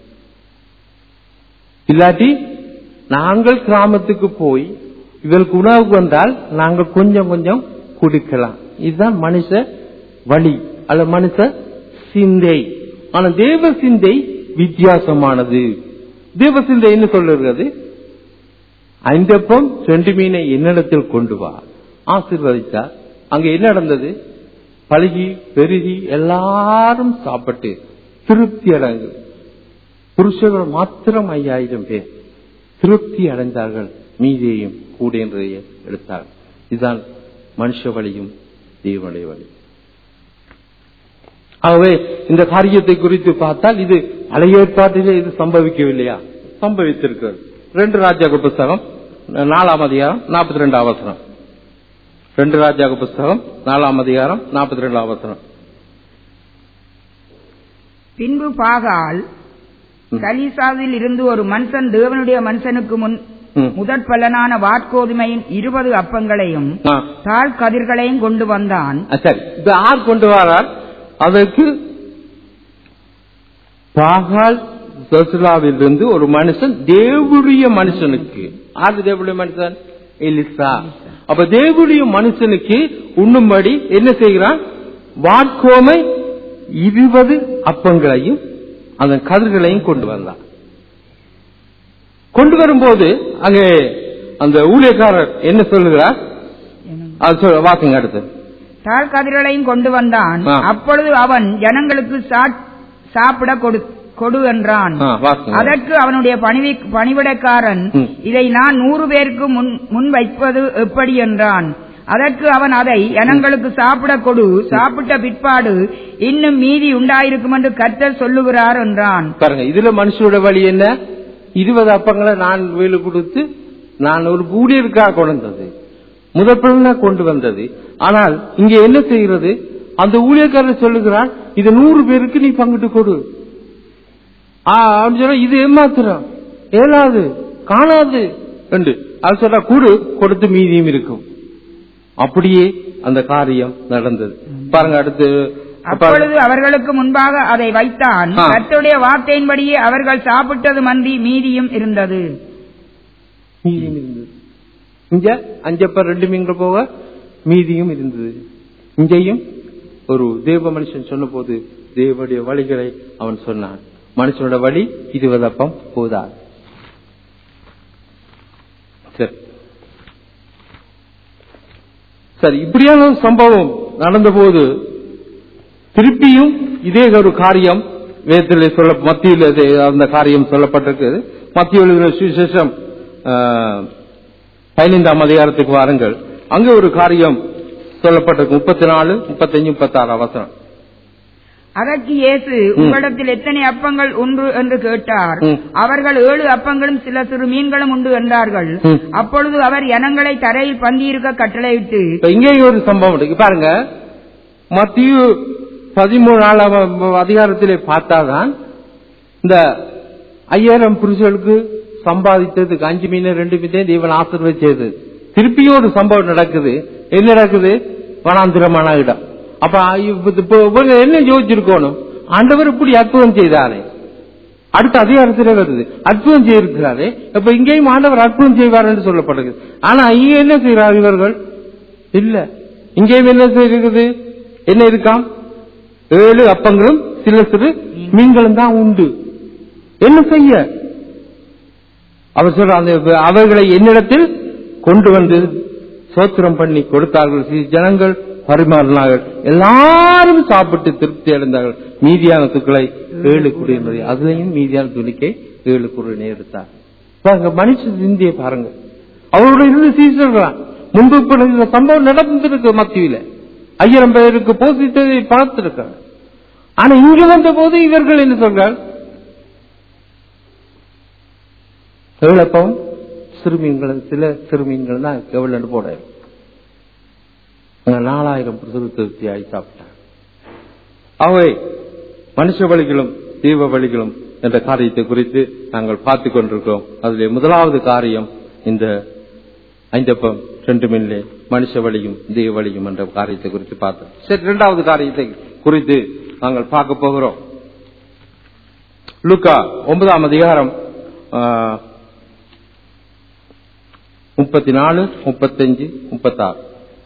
இல்லாட்டி நாங்கள் கிராமத்துக்கு போய் இவருக்கு உணவுக்கு வந்தால் நாங்கள் கொஞ்சம் கொஞ்சம் குடிக்கலாம். இதுதான் மனுஷ வழி அல்ல மனுஷ சிந்தை. ஆனா தேவ சிந்தை வித்தியாசமானது. தேவ சிந்தை என்ன சொல்லுகிறது, ஐந்தப்பம் ரெண்டு மீனை என்னிடத்தில் கொண்டு வா, ஆசீர்வதித்தார். அங்க என்ன நடந்தது, பழகி பெருகி எல்லாரும் சாப்பிட்டு திருப்தி அடைந்து, புருஷர்கள் மாத்திரம் ஐயாயிரம் பேர் திருப்தி அடைந்தார்கள், மீதியையும் கூட என்றதையே எடுத்தார்கள். இதுதான் மனுஷ வழியும் தேவனுடைய வழி. ஆகவே இந்த காரியத்தை குறித்து பார்த்தால் இது பழைய ஏற்பாட்டிலே இது சம்பவிக்கவில்லையா, சம்பவித்திருக்கிறது. ரெண்டு ராஜாக்கள் புஸ்தகம் நாலாம் அதிகாரம் நாற்பத்தி ரெண்டாம் வசனம். ரெண்டு ராஜாக்கள் புஸ்தகம் நாலாம் அதிகாரம் நாற்பத்தி ரெண்டாம் வசனம். பின்பு பாகால் கலீசாவில் இருந்து ஒரு மனுஷன் தேவனுடைய மனுஷனுக்கு முன் முதற் பலனான வாட்கோதுமையின் இருபது அப்பங்களையும் தாழ் கதிர்களையும் கொண்டு வந்தான். சரி, இப்ப யார் கொண்டு வரார், அதற்கு பாகால் சசுலாவில் இருந்து ஒரு மனுஷன் தேவனுடைய மனுஷனுக்கு, ஆறு தேவனுடைய மனுஷன் எலிசா. அப்ப தேவனுடைய மனுஷனுக்கு உண்ணும்படி என்ன செய்கிறான், வாட்கோமை இருபது அப்பங்களையும் அதன் கதிர்களையும் கொண்டு வந்தான். கொண்டு வரும்போது அங்கே அந்த ஊழியக்காரர் என்ன சொல்லுகிறார், அது வாக்குங்க அடுத்து. தாழ் கதிர்களையும் கொண்டு வந்தான். அப்பொழுது அவன் ஜனங்களுக்கு சாப்பிட கொடு என்றான். அதற்கு அவனுடைய பணிவிடைக்காரன், இதை நான் நூறு பேருக்கு முன் வைப்பது எப்படி என்றான். அதற்கு அவன், அதை ஜனங்களுக்கு சாப்பிட கொடு, சாப்பிட்ட பிற்பாடு இன்னும் மீதி உண்டாயிருக்கும் என்று கர்த்தர் சொல்லுகிறார் என்றான். பாருங்க, இதுல மனுஷனோட வழி என்ன, இருபது அப்பங்களை நான் வேலு கொடுத்து நான் ஒரு ஊழியருக்காக கொண்டு வந்தது, முதற்பலனா கொண்டு வந்தது. ஆனால் இங்க என்ன செய்கிறது, அந்த ஊழியக்காரர் சொல்லுகிறான், இது நூறு பேருக்கு நீ பங்கிட்டு கொடு. சொன்னா இது ஏமாத்திரம், ஏழாது காணாது என்று அது சொல்ற, கூடு கொடுத்து மீதியும் இருக்கும். அப்படியே அந்த காரியம் நடந்தது. பாருங்க அடுத்து. அப்பொழுது அவர்களுக்கு முன்பாக அதை வைத்தான். கர்த்தருடைய வார்த்தையின்படியே அவர்கள் சாப்பிட்டது மந்தி மீதியும் இருந்தது. மீதியும் இருந்தது. இங்க அஞ்சப்ப ரெண்டு மீன்கள் போக மீதியும் இருந்தது. இங்கேயும் ஒரு தேவ மனுஷன் சொன்ன போது தேவனுடைய வழிகளை அவன் சொன்னான். மனுஷனோட வழி இருபதப்பம் போதா. சரி சரி இப்படியான சம்பவம் நடந்த போது திருப்பியும் இதே ஒரு காரியம் வேதத்தில் சொல்ல, மத்தியில் அந்த காரியம் சொல்லப்பட்டிருக்கிறது. மத்திய சுவிசேஷம் பதினைந்தாம் அதிகாரத்துக்கு வாருங்கள். அங்கே ஒரு காரியம் சொல்லப்பட்டிருக்கு. முப்பத்தி நாலு முப்பத்தஞ்சு முப்பத்தி ஆறு அவசரம். அதற்கு இயேசு, உங்களிடத்தில் எத்தனை அப்பங்கள் உண்டு என்று கேட்டார். அவர்கள் ஏழு அப்பங்களும் சில சிறு மீன்களும் உண்டு என்றார்கள். அப்பொழுது அவர் ஜனங்களை தரையில் பந்தியிருக்க கட்டளையிட்டு, இங்கே ஒரு சம்பவம் இருக்கு பாருங்க. மத்திய பதிமூணாம் அதிகாரத்திலே பார்த்தாதான் இந்த ஐயாயிரம் புருஷர்களுக்கு சம்பாதித்ததுக்கு அஞ்சு மீன் ரெண்டு மீன் தேவன் ஆசீர்வதிச்சது. திருப்பியும் ஒரு சம்பவம் நடக்குது. என்ன நடக்குது, வனாந்திரமான இடம். அப்ப என்ன யோசிச்சிருக்கணும், ஆண்டவர் இப்படி அற்புதம் செய்தாரே, அடுத்த அதிகாரத்திலே வருது, அற்புதம் செய்திருக்கிறாரே. இப்ப இங்கேயும் ஆண்டவர் அற்புதம் செய்வார் என்று சொல்லப்படுகிறது. ஆனா இங்க என்ன செய்கிறார் இவர்கள்? இல்ல, இங்கேயும் என்ன செய்கிறது? என்ன இருக்காம்? ஏழு அப்பங்களும் சில சிறு மீன்களும் தான் உண்டு. என்ன செய்ய? அவர் சொல்ற அந்த அவர்களை என்னிடத்தில் கொண்டு வந்து சோத்திரம் பண்ணி கொடுத்தார்கள். ஜனங்கள் பரிமாறினார்கள், எல்லாரும் சாப்பிட்டு திருப்தி அடைந்தார்கள். மீதியான துக்களை ஏழு குடியினரை, அதுலயும் மீதியான துணிக்கை ஏழு குடியினை எடுத்தார். மனுஷ சிந்தியை பாருங்க. அவருடைய இருந்து சீசர்களாம் முன்பு இந்த சம்பவம் நடந்திருக்கு. மத்தியில ஐயாயிரம் பேருக்கு போதித்ததை பார்த்திருக்காங்க. ஆனா இங்க வந்த போது இவர்கள் என்ன சொல்றாங்க? எவ்வளப்பம் சிறுமீன்கள், சில சிறுமீன்கள் தான் எவ்வளவு போட நாலாயிரம் திருப்தியாகி சாப்பிட்டாங்க. அவை மனுஷ வழிகளும் தெய்வ வழிகளும் என்ற காரியத்தை குறித்து நாங்கள் பார்த்துக் கொண்டிருக்கிறோம். அதிலே முதலாவது காரியம் இந்த ஐந்தப்பம் ரெண்டு மில்லே மனுஷ வழியும் தெய்வ வழியும் என்ற காரியத்தை குறித்து பார்த்தோம். சரி, இரண்டாவது காரியத்தை குறித்து நாங்கள் பார்க்க போகிறோம். லூக்கா ஒன்பதாம் அதிகாரம் முப்பத்தி நாலு முப்பத்தஞ்சு முப்பத்தாறு.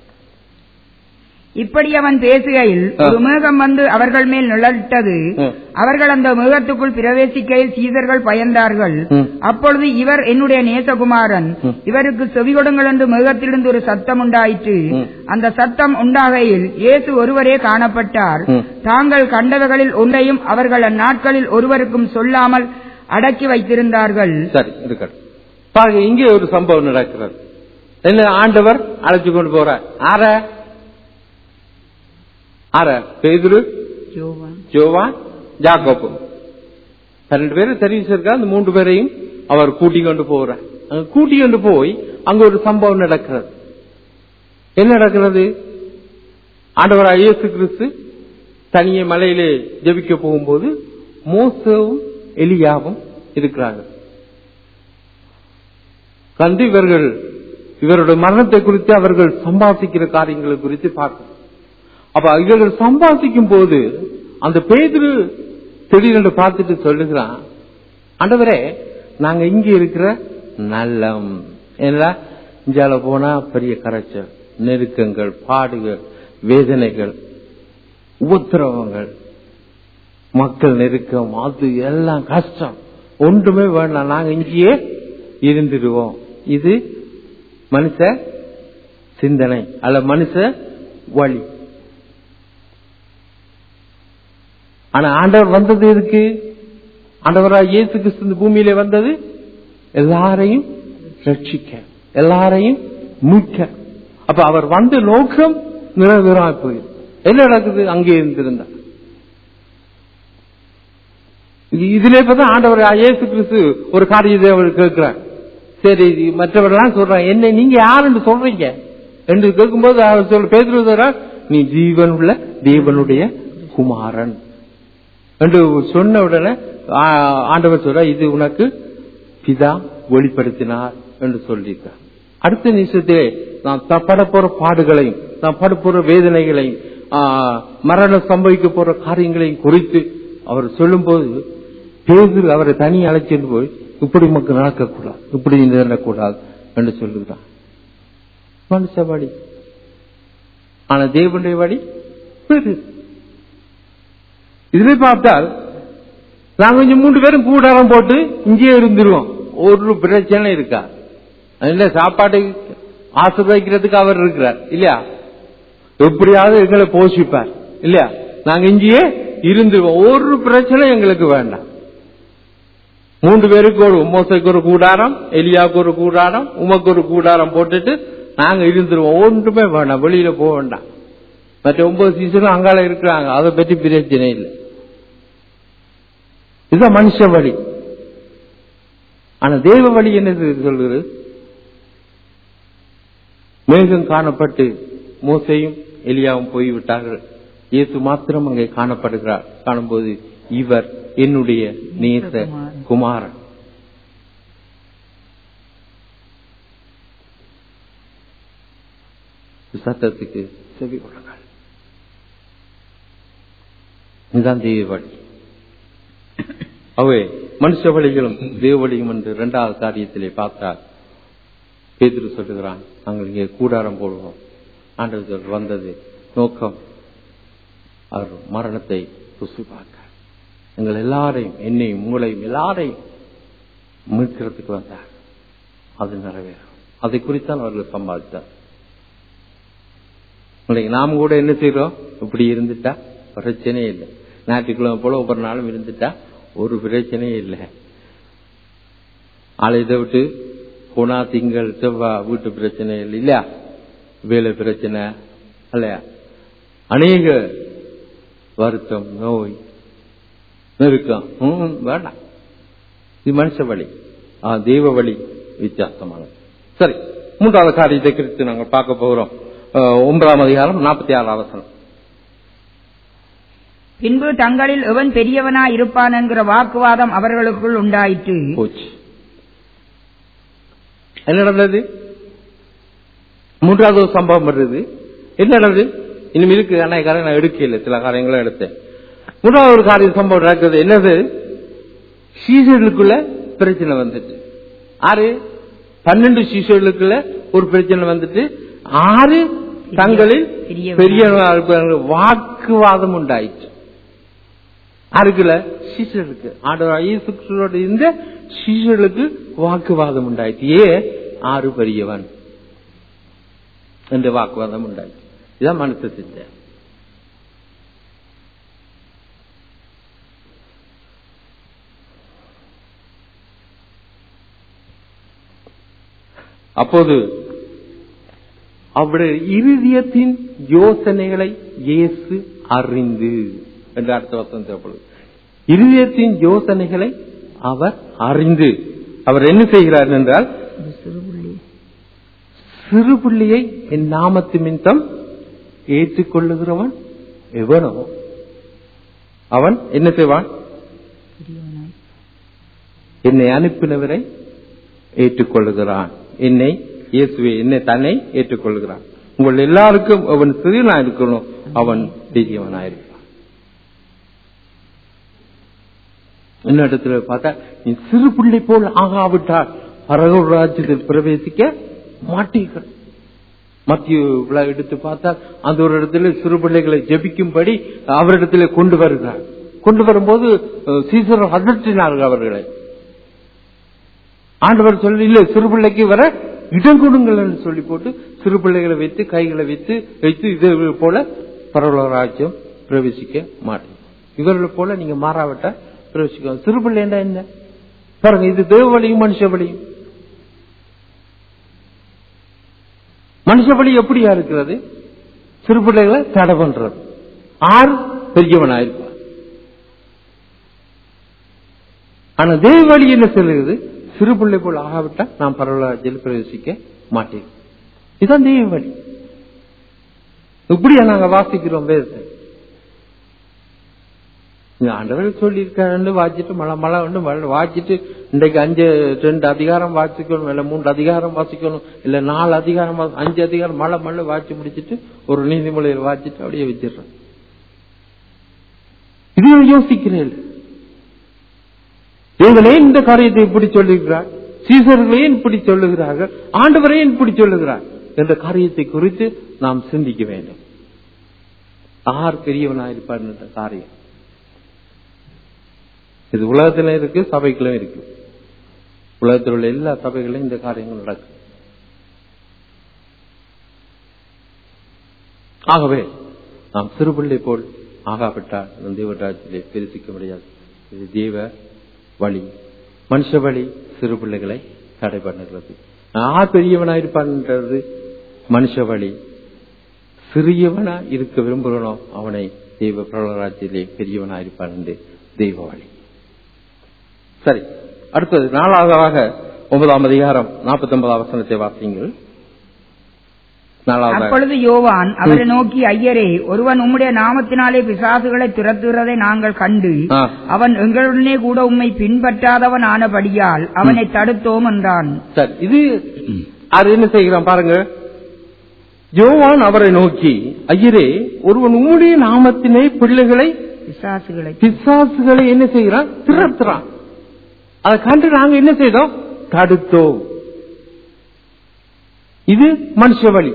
இப்படி அவன் பேசுகையில் ஒரு மேகம் வந்து அவர்கள் மேல் நிழலிட்டது. அவர்கள் அந்த மேகத்துக்குள் பிரவேசிக்கையில் சீடர்கள் பயந்தார்கள். அப்பொழுது இவர் என்னுடைய நேசகுமாரன், இவருக்கு செவி கொடுங்கள் என்று மேகத்திலிருந்து ஒரு சத்தம் உண்டாயிற்று. அந்த சத்தம் உண்டாகையில் இயேசு ஒருவரே காணப்பட்டார். தாங்கள் கண்டவைகளில் ஒன்றையும் அவர்கள் அந்நாட்களில் ஒருவருக்கும் சொல்லாமல் அடக்கி வைத்திருந்தார்கள். சரி, இருக்கட்டும். இங்கே ஒரு சம்பவம் நடக்கிறது. என்ன? ஆண்டவர் அழைச்சு கொண்டு போறார். ஆற ஆற பேதுரு, யோவான், யாக்கோபு, பன்னெண்டு பேரும் தெரிவிச்சிருக்கா. அந்த மூன்று பேரையும் அவர் கூட்டிக் கொண்டு போறார். கூட்டிக் கொண்டு போய் அங்க ஒரு சம்பவம் நடக்கிறது. என்ன நடக்கிறது? ஆண்டவராகிய இயேசு கிறிஸ்து தனியே மலையிலே ஜெபிக்க போகும்போது மோசேவும் எலியாவும் இருக்கிறார்கள். கண்டு இவர்கள் இவருடைய மரணத்தை குறித்து அவர்கள் சம்பாதிக்கிற காரியங்களை குறித்து பார்க்கணும். அப்ப இவர்கள் சம்பாதிக்கும் போது அந்த பேதுரு திடீரென்று பார்த்துட்டு சொல்லுகிறான், ஆண்டவரே, நாங்க இங்க இருக்கிற நல்லம் என்ன இஞ்சால போனா பெரிய கரைச்சல், நெருக்கங்கள், பாடுகள், வேதனைகள், உபத்திரவங்கள், மக்கள் நெருக்கம், அது எல்லாம் கஷ்டம், ஒன்றுமே வேண்டாம், நாங்க இங்கேயே இருந்துடுவோம். இது மனுஷ சிந்தனை அல்ல, மனுஷ வழி. ஆனா ஆண்டவர் வந்தது எதுக்கு? ஆண்டவராக இயேசு கிறிஸ்து பூமியிலே வந்தது எல்லாரையும் ரட்சிக்க, எல்லாரையும் மீட்க. அப்ப அவர் வந்த நோக்கம் நிறைவேறாம போயிரு. என்ன நடக்குது? அங்கே இருந்திருந்தார். இதுல இப்பதான் ஆண்டவர் இயேசு கிறிஸ்து ஒரு காரியத்தை அவர் கேட்கிறார். சரி, மற்றவர்கள்லாம் சொல்றாங்க, என்ன நீங்க யாருன்னு சொல்றீங்க என்று கேட்கும்போது அவர் சொல்ல, பேதுரு சொல்றார், நீ ஜீவன் உள்ள தேவனுடைய குமாரன் என்று சொன்ன உடனே ஆண்டவர் சொல்ற, இது உனக்கு பிதா வெளிப்படுத்தினார் என்று சொல்லியிருக்கார். அடுத்த நிமிஷத்திலே நான் பட போற பாடுகளையும், நான் பட போற வேதனைகளையும், மரணம் சம்பவிக்க போற காரியங்களையும் குறித்து அவர் சொல்லும் போது பேதுரு அவரை தனி அழைச்சிட்டு போய், இப்படி மக்கள் நடக்கக்கூடாது, இப்படி நடக்கூடாது என்று சொல்லுகிறார். மனுஷ வழி, ஆனா தேவனுடைய வழி பெரு. இதுல பார்த்தால் நாங்க கொஞ்சம் மூன்று பேரும் கூடாரம் போட்டு இங்கேயே இருந்துருவோம், ஒரு பிரச்சனை இருக்கா? இல்ல, சாப்பாடு ஆசிர்வதிக்கிறதுக்கு அவர் இருக்கிறார் இல்லையா? எப்படியாவது எங்களை போஷிப்பார் இல்லையா? நாங்க இங்கேயே இருந்துருவோம், ஒரு பிரச்சனை எங்களுக்கு வேண்டாம். மூன்று பேருக்கு ஒரு, மோசைக்கு ஒரு கூடாரம், எலியாவுக்கு ஒரு கூடாரம், உமக்கு ஒரு கூடாரம் போட்டுட்டு நாங்க இருந்துருவோம், ஒன்றுமே வேண்டாம், வெளியில போக வேண்டாம். மற்ற ஒன்பது சீசனும் அங்கால இருக்கிறாங்க, அதை பற்றி பிரச்சனை இல்லை. இதுதான் மனுஷ வழி. ஆனா தேவ வழி என்ன சொல்கிறது? மேகம் காணப்பட்டு மோசையும் எலியாவும் போய்விட்டார்கள், இயேசு மாத்திரம் அங்கே காணப்படுகிறார். காணும்போது இவர் என்னுடைய நேச குமாரன். சத்தத்துக்கு செவி கொடுங்கள். இதுதான் தெய்வ வழி. அவை மனுஷ வழிகளும் தேவ வழியும் என்று இரண்டாவது காரியத்திலே பார்த்தார். பேதுரு சொல்லுகிறான், நாங்கள் இங்கே கூடாரம் போடுவோம். ஆண்டவர் வந்தது நோக்கம் அவர் மரணத்தை ருசி பார்க்க, எங்கள் எல்லாரையும், என்னையும் உங்களையும் எல்லாரையும் மீட்கிறதுக்கு வந்தார். அது நிறைவேறும். அதை குறித்தான் அவர்கள் சம்பாதித்தார். நாம கூட என்ன செய்யறோம்? இப்படி இருந்துட்டா பிரச்சனையே இல்லை. ஞாயிற்றுக்கிழமை போல ஒவ்வொரு நாளும் இருந்துட்டா ஒரு பிரச்சனையே இல்லை. ஆலயத்தை விட்டு போனா திங்கள் செவ்வாய் வீட்டு பிரச்சனை இல்லை, இல்லையா? வேலை பிரச்சனை இல்லையா? அநேக வருத்தம், நோய், நெருக்கம். வேண்டாம், இது மனுஷ வழி. தெய்வ வழி வித்தியாசமானது. சரி, மூன்றாவது காரியத்தை குறித்து நாங்கள் பார்க்க போகிறோம். ஒன்பதாம் அதிகாரம் நாற்பத்தி ஆறாம் வசனம். பின்பு தங்களில் எவன் பெரியவனா இருப்பான் என்கிற வாக்குவாதம் அவர்களுக்குள் உண்டாயிற்று. போச்சு. என்ன நடந்தது? மூன்றாவது சம்பவம் வருது. என்ன நடந்தது? இன்னும் இருக்கு, அன்னைய காரியம் நான் எடுக்கல, சில காரியங்களும் எடுத்தேன். மூன்றாவது ஒரு காரிய சம்பவம் நடக்குது. என்னது? சீசர்களுக்குள்ள பிரச்சனை வந்துட்டு, ஆறு பன்னெண்டு சீசர்களுக்குள்ள ஒரு பிரச்சனை வந்துட்டு, ஆறு தங்களில் பெரிய வாக்குவாதம் உண்டாயிற்று. ஆறுக்குள்ள சீசர்களுக்கு, ஆண்டவர் இயேசு கிறிஸ்துவோடு இருந்த சீசர்களுக்கு வாக்குவாதம் உண்டாயிற்று. ஏன்? ஆறு பெரியவன் என்ற வாக்குவாதம் உண்டாயிற்று. இதான் மனுஷ சிந்தை. அப்போது அவருடைய இருதயத்தின் யோசனைகளை இயேசு அறிந்து என்று அடுத்த வசனம் தேவைப்படுது. இருதயத்தின் யோசனைகளை அவர் அறிந்து அவர் என்ன செய்கிறார் என்றால், சிறு புள்ளியை என் நாமத்து நிமித்தம் ஏற்றுக்கொள்ளுகிறவன் எவனோ அவன் என்ன செய்வான்? என்னை அனுப்பினவரை ஏற்றுக்கொள்ளுகிறான். என்னை இயேசுவே என்னை தன்னை ஏற்றுக்கொள்கிறான். உங்கள் எல்லாருக்கும் அவன் சிறியவனா இருக்கணும், அவன் பெரியவனாயிருப்பான். இன்னும் இடத்துல பார்த்தா, நீ சிறு பிள்ளை போல் ஆகாவிட்டால் பரலோக ராஜ்யத்தில் பிரவேசிக்க மாட்டீர்கள். மத்திய எடுத்து பார்த்தால் அந்த ஒரு இடத்துல சிறு பிள்ளைகளை ஜெபிக்கும்படி அவரிடத்துல கொண்டு வருகிறார். கொண்டு வரும்போது சீசர் அதற்றினார்கள் அவர்களை. ஆண்டவர் சொல்லி, இல்ல சிறு பிள்ளைக்கு வர இடம் கொடுங்கள் என்று சொல்லி போட்டு சிறு பிள்ளைகளை வைத்து கைகளை வைத்து வைத்து இதே போல பரலோக ராஜ்யம் பிரவேசிக்க மாட்டேன். இவர்களை போல நீங்க மாறாவிட்டா பிரவேசிக்க. சிறு பிள்ளை என்ன பாருங்க, இது தேவ வழியும் மனுஷ வழியும். மனுஷ வழி எப்படியா இருக்கிறது? சிறு பிள்ளைகளை தடை பண்றது. ஆறு பெரியவனாயிருப்பார். ஆனா தேவ வழி என்ன சொல்லுகிறது? சிறு பிள்ளை போல் ஆகாவிட்டா நாம் பரவலாஜில் பிரவேசிக்க மாட்டேன். இதுதான் தெய்வ வழி. இப்படியா நாங்க வாசிக்கிறோம் வேதத்தை. ஆண்டவர் சொல்லி இருக்க வாசிட்டு மழை மழை வந்து வாசிட்டு இன்றைக்கு அஞ்சு ரெண்டு அதிகாரம் வாசிக்கணும், இல்ல மூன்று அதிகாரம் வாசிக்கணும், இல்ல நாலு அதிகாரம் அஞ்சு அதிகாரம் மழை மழை வாசி முடிச்சுட்டு ஒரு நீதிமொழியில் வாசிட்டு அப்படியே வச்சிடறோம். இது யோசிக்கிறேன். இவங்களே இந்த காரியத்தை இப்படி சொல்லுகிறார், சீசர்களே இப்படி சொல்லுகிறார்கள், ஆண்டவரே இப்படி சொல்லுகிறார் என்ற காரியத்தை குறித்து நாம் சிந்திக்க வேண்டும். யார் பெரியவனாயிருப்பார் என்ற காரியம் இது உலகத்திலும் இருக்கு, சபைகளும் இருக்கு. உலகத்தில் உள்ள எல்லா சபைகளிலும் இந்த காரியங்கள் நடக்கும். ஆகவே நாம் சிறுபிள்ளை போல் ஆகாவிட்டால் தேவராஜ்யத்திலே பிரவேசிக்க முடியாது. இது தேவ வழி. மனுஷ வழி சிறு பிள்ளைகளை தடை பண்ணுகிறது. யார் பெரியவனாயிருப்பான்ன்றது மனுஷ வழி. சிறியவனா இருக்க விரும்புகிறனோ அவனை தெய்வ பிரபலராஜ்யத்திலே பெரியவனாயிருப்பான் என்று தெய்வ வழி. சரி, அடுத்தது நாலாவதாக ஒன்பதாம் அதிகாரம் நாற்பத்தி ஒன்பதாம் வசனத்தை வாசியுங்கள். அப்பொழுது யோவான் அவரை நோக்கி, ஐயரே, ஒருவன் உம்முடைய நாமத்தினாலே பிசாசுகளை துரத்துகிறதை நாங்கள் கண்டு அவன் எங்களுடனே கூட உம்மை பின்பற்றாதவன் ஆனபடியால் அவனை தடுத்தோம் என்றான். சரி, இது அது என்ன செய்கிறான் பாருங்க. யோவான் அவரை நோக்கி, ஐயரே, ஒருவன் உம்முடைய நாமத்தினை பிள்ளைகளை பிசாசுகளை பிசாசுகளை என்ன செய்கிறான்? திரட்டுறான். அதை கண்டு நாங்க என்ன செய்தோம்? தடுத்தோம். இது மனுஷ வழி.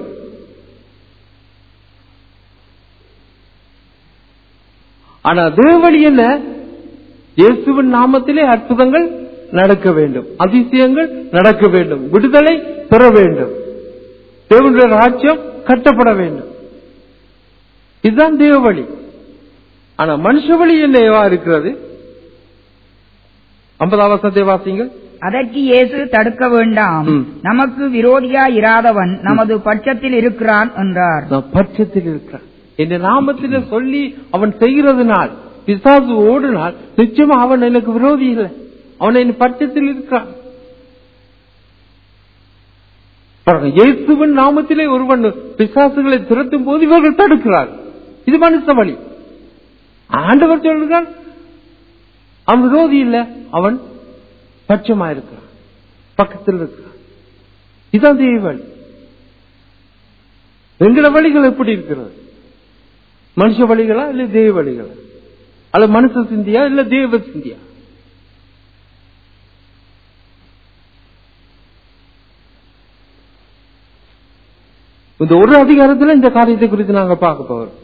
ஆனா தேவ வழி என்ன? இயேசுவின் நாமத்திலே அற்புதங்கள் நடக்க வேண்டும், அதிசயங்கள் நடக்க வேண்டும், விடுதலை பெற வேண்டும், தேவனுடைய ராஜ்யம் கட்டப்பட வேண்டும். இதுதான் தேவ வழி. ஆனா மனுஷ வழி என்னவா இருக்கிறது? ஐம்பதாம் வசனத்தை வாசிங்கள். அதற்கு இயேசு தடுக்க வேண்டாம், நமக்கு விரோதியா இராதவன் நமது பட்சத்தில் இருக்கிறான் என்றார். பட்சத்தில் இருக்கிறான் என்ற நாமத்தில் சொல்லி அவன் செய்கிறதுனால், பிசாசு ஓடினால் நிச்சயமா அவன் எனக்கு விரோதி இல்லை, அவன் என் பட்சத்தில் இருக்கிறான். இயேசுவின் நாமத்திலே ஒருவன் பிசாசுகளை திரட்டும் போது இவர்கள் தடுக்கிறார். இது மனுஷ வழி. ஆண்டவர் சொல்கிறார் அவன் விரோதி இல்லை, அவன் பட்சமா இருக்கிறான், பக்கத்தில் இருக்கிறான். இதுதான் தேவ வழி. எங்கள வழிகள் எப்படி இருக்கிறது? மனுஷ வழிகளா இல்ல தேவ வழிகளா? அல்ல மனுஷ சிந்தியா இல்ல தேவ சிந்தியா? இந்த ஒரு அதிகாரத்தில் இந்த காரியத்தை குறித்து நாங்கள் பார்க்க போகிறோம்.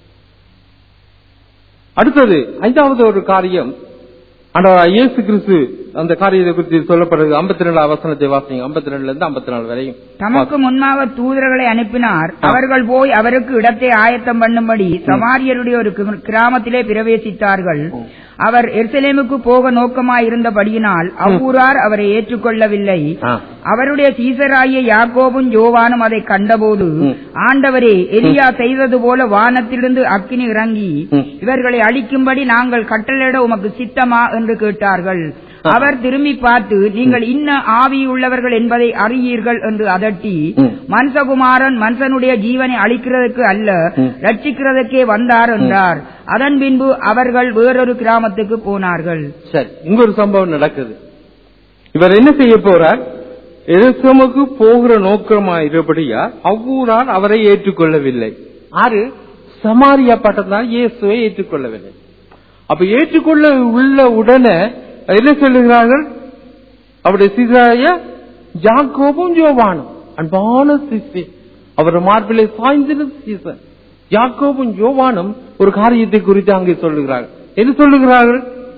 அடுத்தது ஐந்தாவது ஒரு காரியம், இயேசு கிறிஸ்து அந்த காரியத்தை குறித்து சொல்லப்படுறது. ஐம்பத்தி ரெண்டு வசனத்தை வாசிங்க. ஐம்பத்தி ரெண்டுல இருந்து ஐம்பத்தி நாலு வரையும். தமக்கு முன்பாக தூதர்களை அனுப்பினார். அவர்கள் போய் அவருக்கு இடத்தை ஆயத்தம் பண்ணும்படி சமாரியருடைய ஒரு கிராமத்திலே பிரவேசித்தார்கள். அவர் எருசலேமுக்கு போக நோக்கமாயிருந்தபடியினால் அவ்வூரார் அவரை ஏற்றுக்கொள்ளவில்லை. அவருடைய சீசராகிய யாக்கோபும் யோவானும் அதை கண்டபோது, ஆண்டவரே, எலியா செய்தது போல வானத்திலிருந்து அக்கினி இறங்கி இவர்களை அழிக்கும்படி நாங்கள் கட்டளையிட உமக்கு சித்தமா என்று கேட்டார்கள். அவர் திரும்பி பார்த்து, நீங்கள் இன்ன ஆவியுள்ளவர்கள் என்பதை அறியீர்கள் என்று அதட்டி, மனுஷகுமாரன் மனுஷனுடைய ஜீவனை அழிக்கிறதுக்கு அல்ல, ரட்சிக்கிறதுக்கே வந்தார் என்றார். அதன் பின்பு அவர்கள் வேறொரு கிராமத்துக்கு போனார்கள். சரி, இங்க ஒரு சம்பவம் நடக்குது. இவர் என்ன செய்ய போறார்? எருசலேமுக்கு போகிற நோக்கமாயிருப்படியா அவ்வூரால் அவரை ஏற்றுக்கொள்ளவில்லை. ஆறு சமாரியா பட்டத்தால் இயேசுவை ஏற்றுக்கொள்ளவில்லை. அப்ப ஏற்றுக்கொள்ள உள்ள உடனே என்ன சொல்லுகிறார்கள்? அவருடைய சீசராகிய யாக்கோபும் யோவானும், அன்பான சிஷ்யர், அவர் மார்பிலே சாய்ந்திருந்த சீசர் யாக்கோபும் யோவானும் ஒரு காரியத்தை குறித்து அங்கே சொல்லுகிறார்கள். என்ன சொல்லுகிறார்கள்?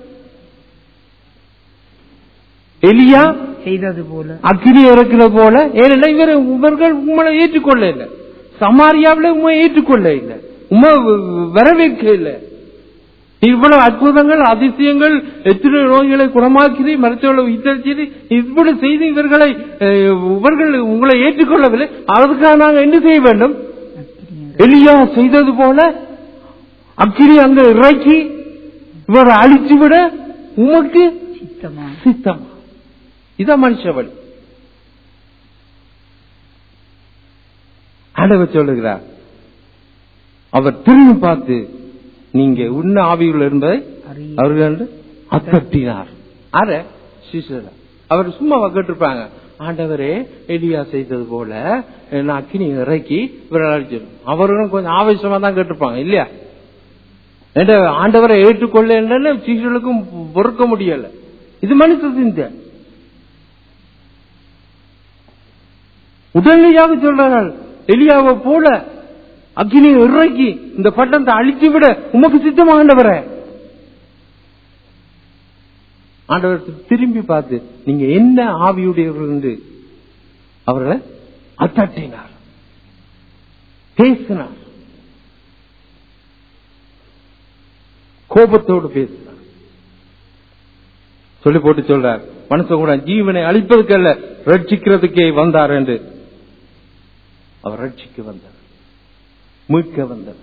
எலியா செய்தது போல அக்கினி இறக்கிற போல. ஏனென்றால் இவர் இவர்கள் உங்களை ஏற்றுக்கொள்ள இல்லை, சமாரியாவில உண்மை ஏற்றுக்கொள்ள இல்லை, உண்மை வரவேற்க இல்லை. இவ்வளவு அற்புதங்கள் அதிசயங்கள், எத்தனை நோய்களை குணமாக்கி மருத்துவ இத்தனை இவ்வளவு செய்து இவர்களை இவர்கள் உங்களை ஏற்றுக்கொள்ளவில்லை. அதற்காக நாங்கள் என்ன செய்ய வேண்டும்? எலியா செய்தது போல அக்கினி அங்க இறக்கி இவரை அழித்துவிட உமக்கு சித்தமா சித்தமா? இதான் மனுஷ வழி. ஆண்டவர் சொல்லுகிறார். அவர் திரும்பி பார்த்து, நீங்க உண்ண ஆவியுள்ள என்பதை அவர்கள் அத்தட்டினார். அத சிஷ்யர் அவர் சும்மா கேட்டிருப்பாங்க, ஆண்டவரே எலியா செய்தது போல நான் அக்கினி இறக்கி இவரை அழிச்சிடும். அவர்களும் கொஞ்சம் ஆவேசமா தான் கேட்டிருப்பாங்க இல்லையா? ஆண்டவரை ஏற்றுக்கொள்ள சிஷ்யர்களுக்கும் பொறுக்க முடியல. இது மனுஷ சிந்தை. உடனடியாக சொல்றார்கள், எலியாவை போல அக்கினி இறக்கி இந்த பட்டணத்தை அழித்து விட உமக்கு சித்தமாக ஆண்டவர. ஆண்டவர் திரும்பி பார்த்து, நீங்க என்ன ஆவியுடையவர்கள் என்று அவர்களை அத்தட்டினார், பேசினார், கோபத்தோடு பேசினார். சொல்லி போட்டு சொல்றார், மனுஷன் கூட ஜீவனை அழிப்பதற்கல்ல ரட்சிக்கிறதுக்கே வந்தார் என்று. அவர் ரட்சிக்க வந்தார், மீட்க வந்தார்.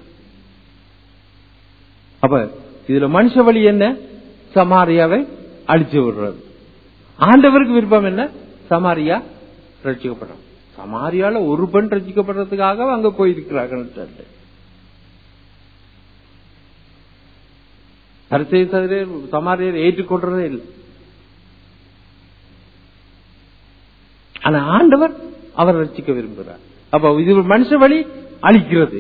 அப்ப இதுல மனுஷ வழி என்ன? சமாரியாவை அழிச்சு விடுறது. ஆண்டவருக்கு விருப்பம் என்ன? சமாரியா ரட்சிக்கப்படும். சமாரியால ஒரு பெண் ரட்சிக்கப்படுறதுக்காக அங்க போயிருக்கிறார்கள். சமாரியர் ஏற்றுக்கொள்றதே இல்லை. ஆனா ஆண்டவர் அவர் ரட்சிக்க விரும்புகிறார். அப்ப இது மனுஷ வழி அழிக்கிறது,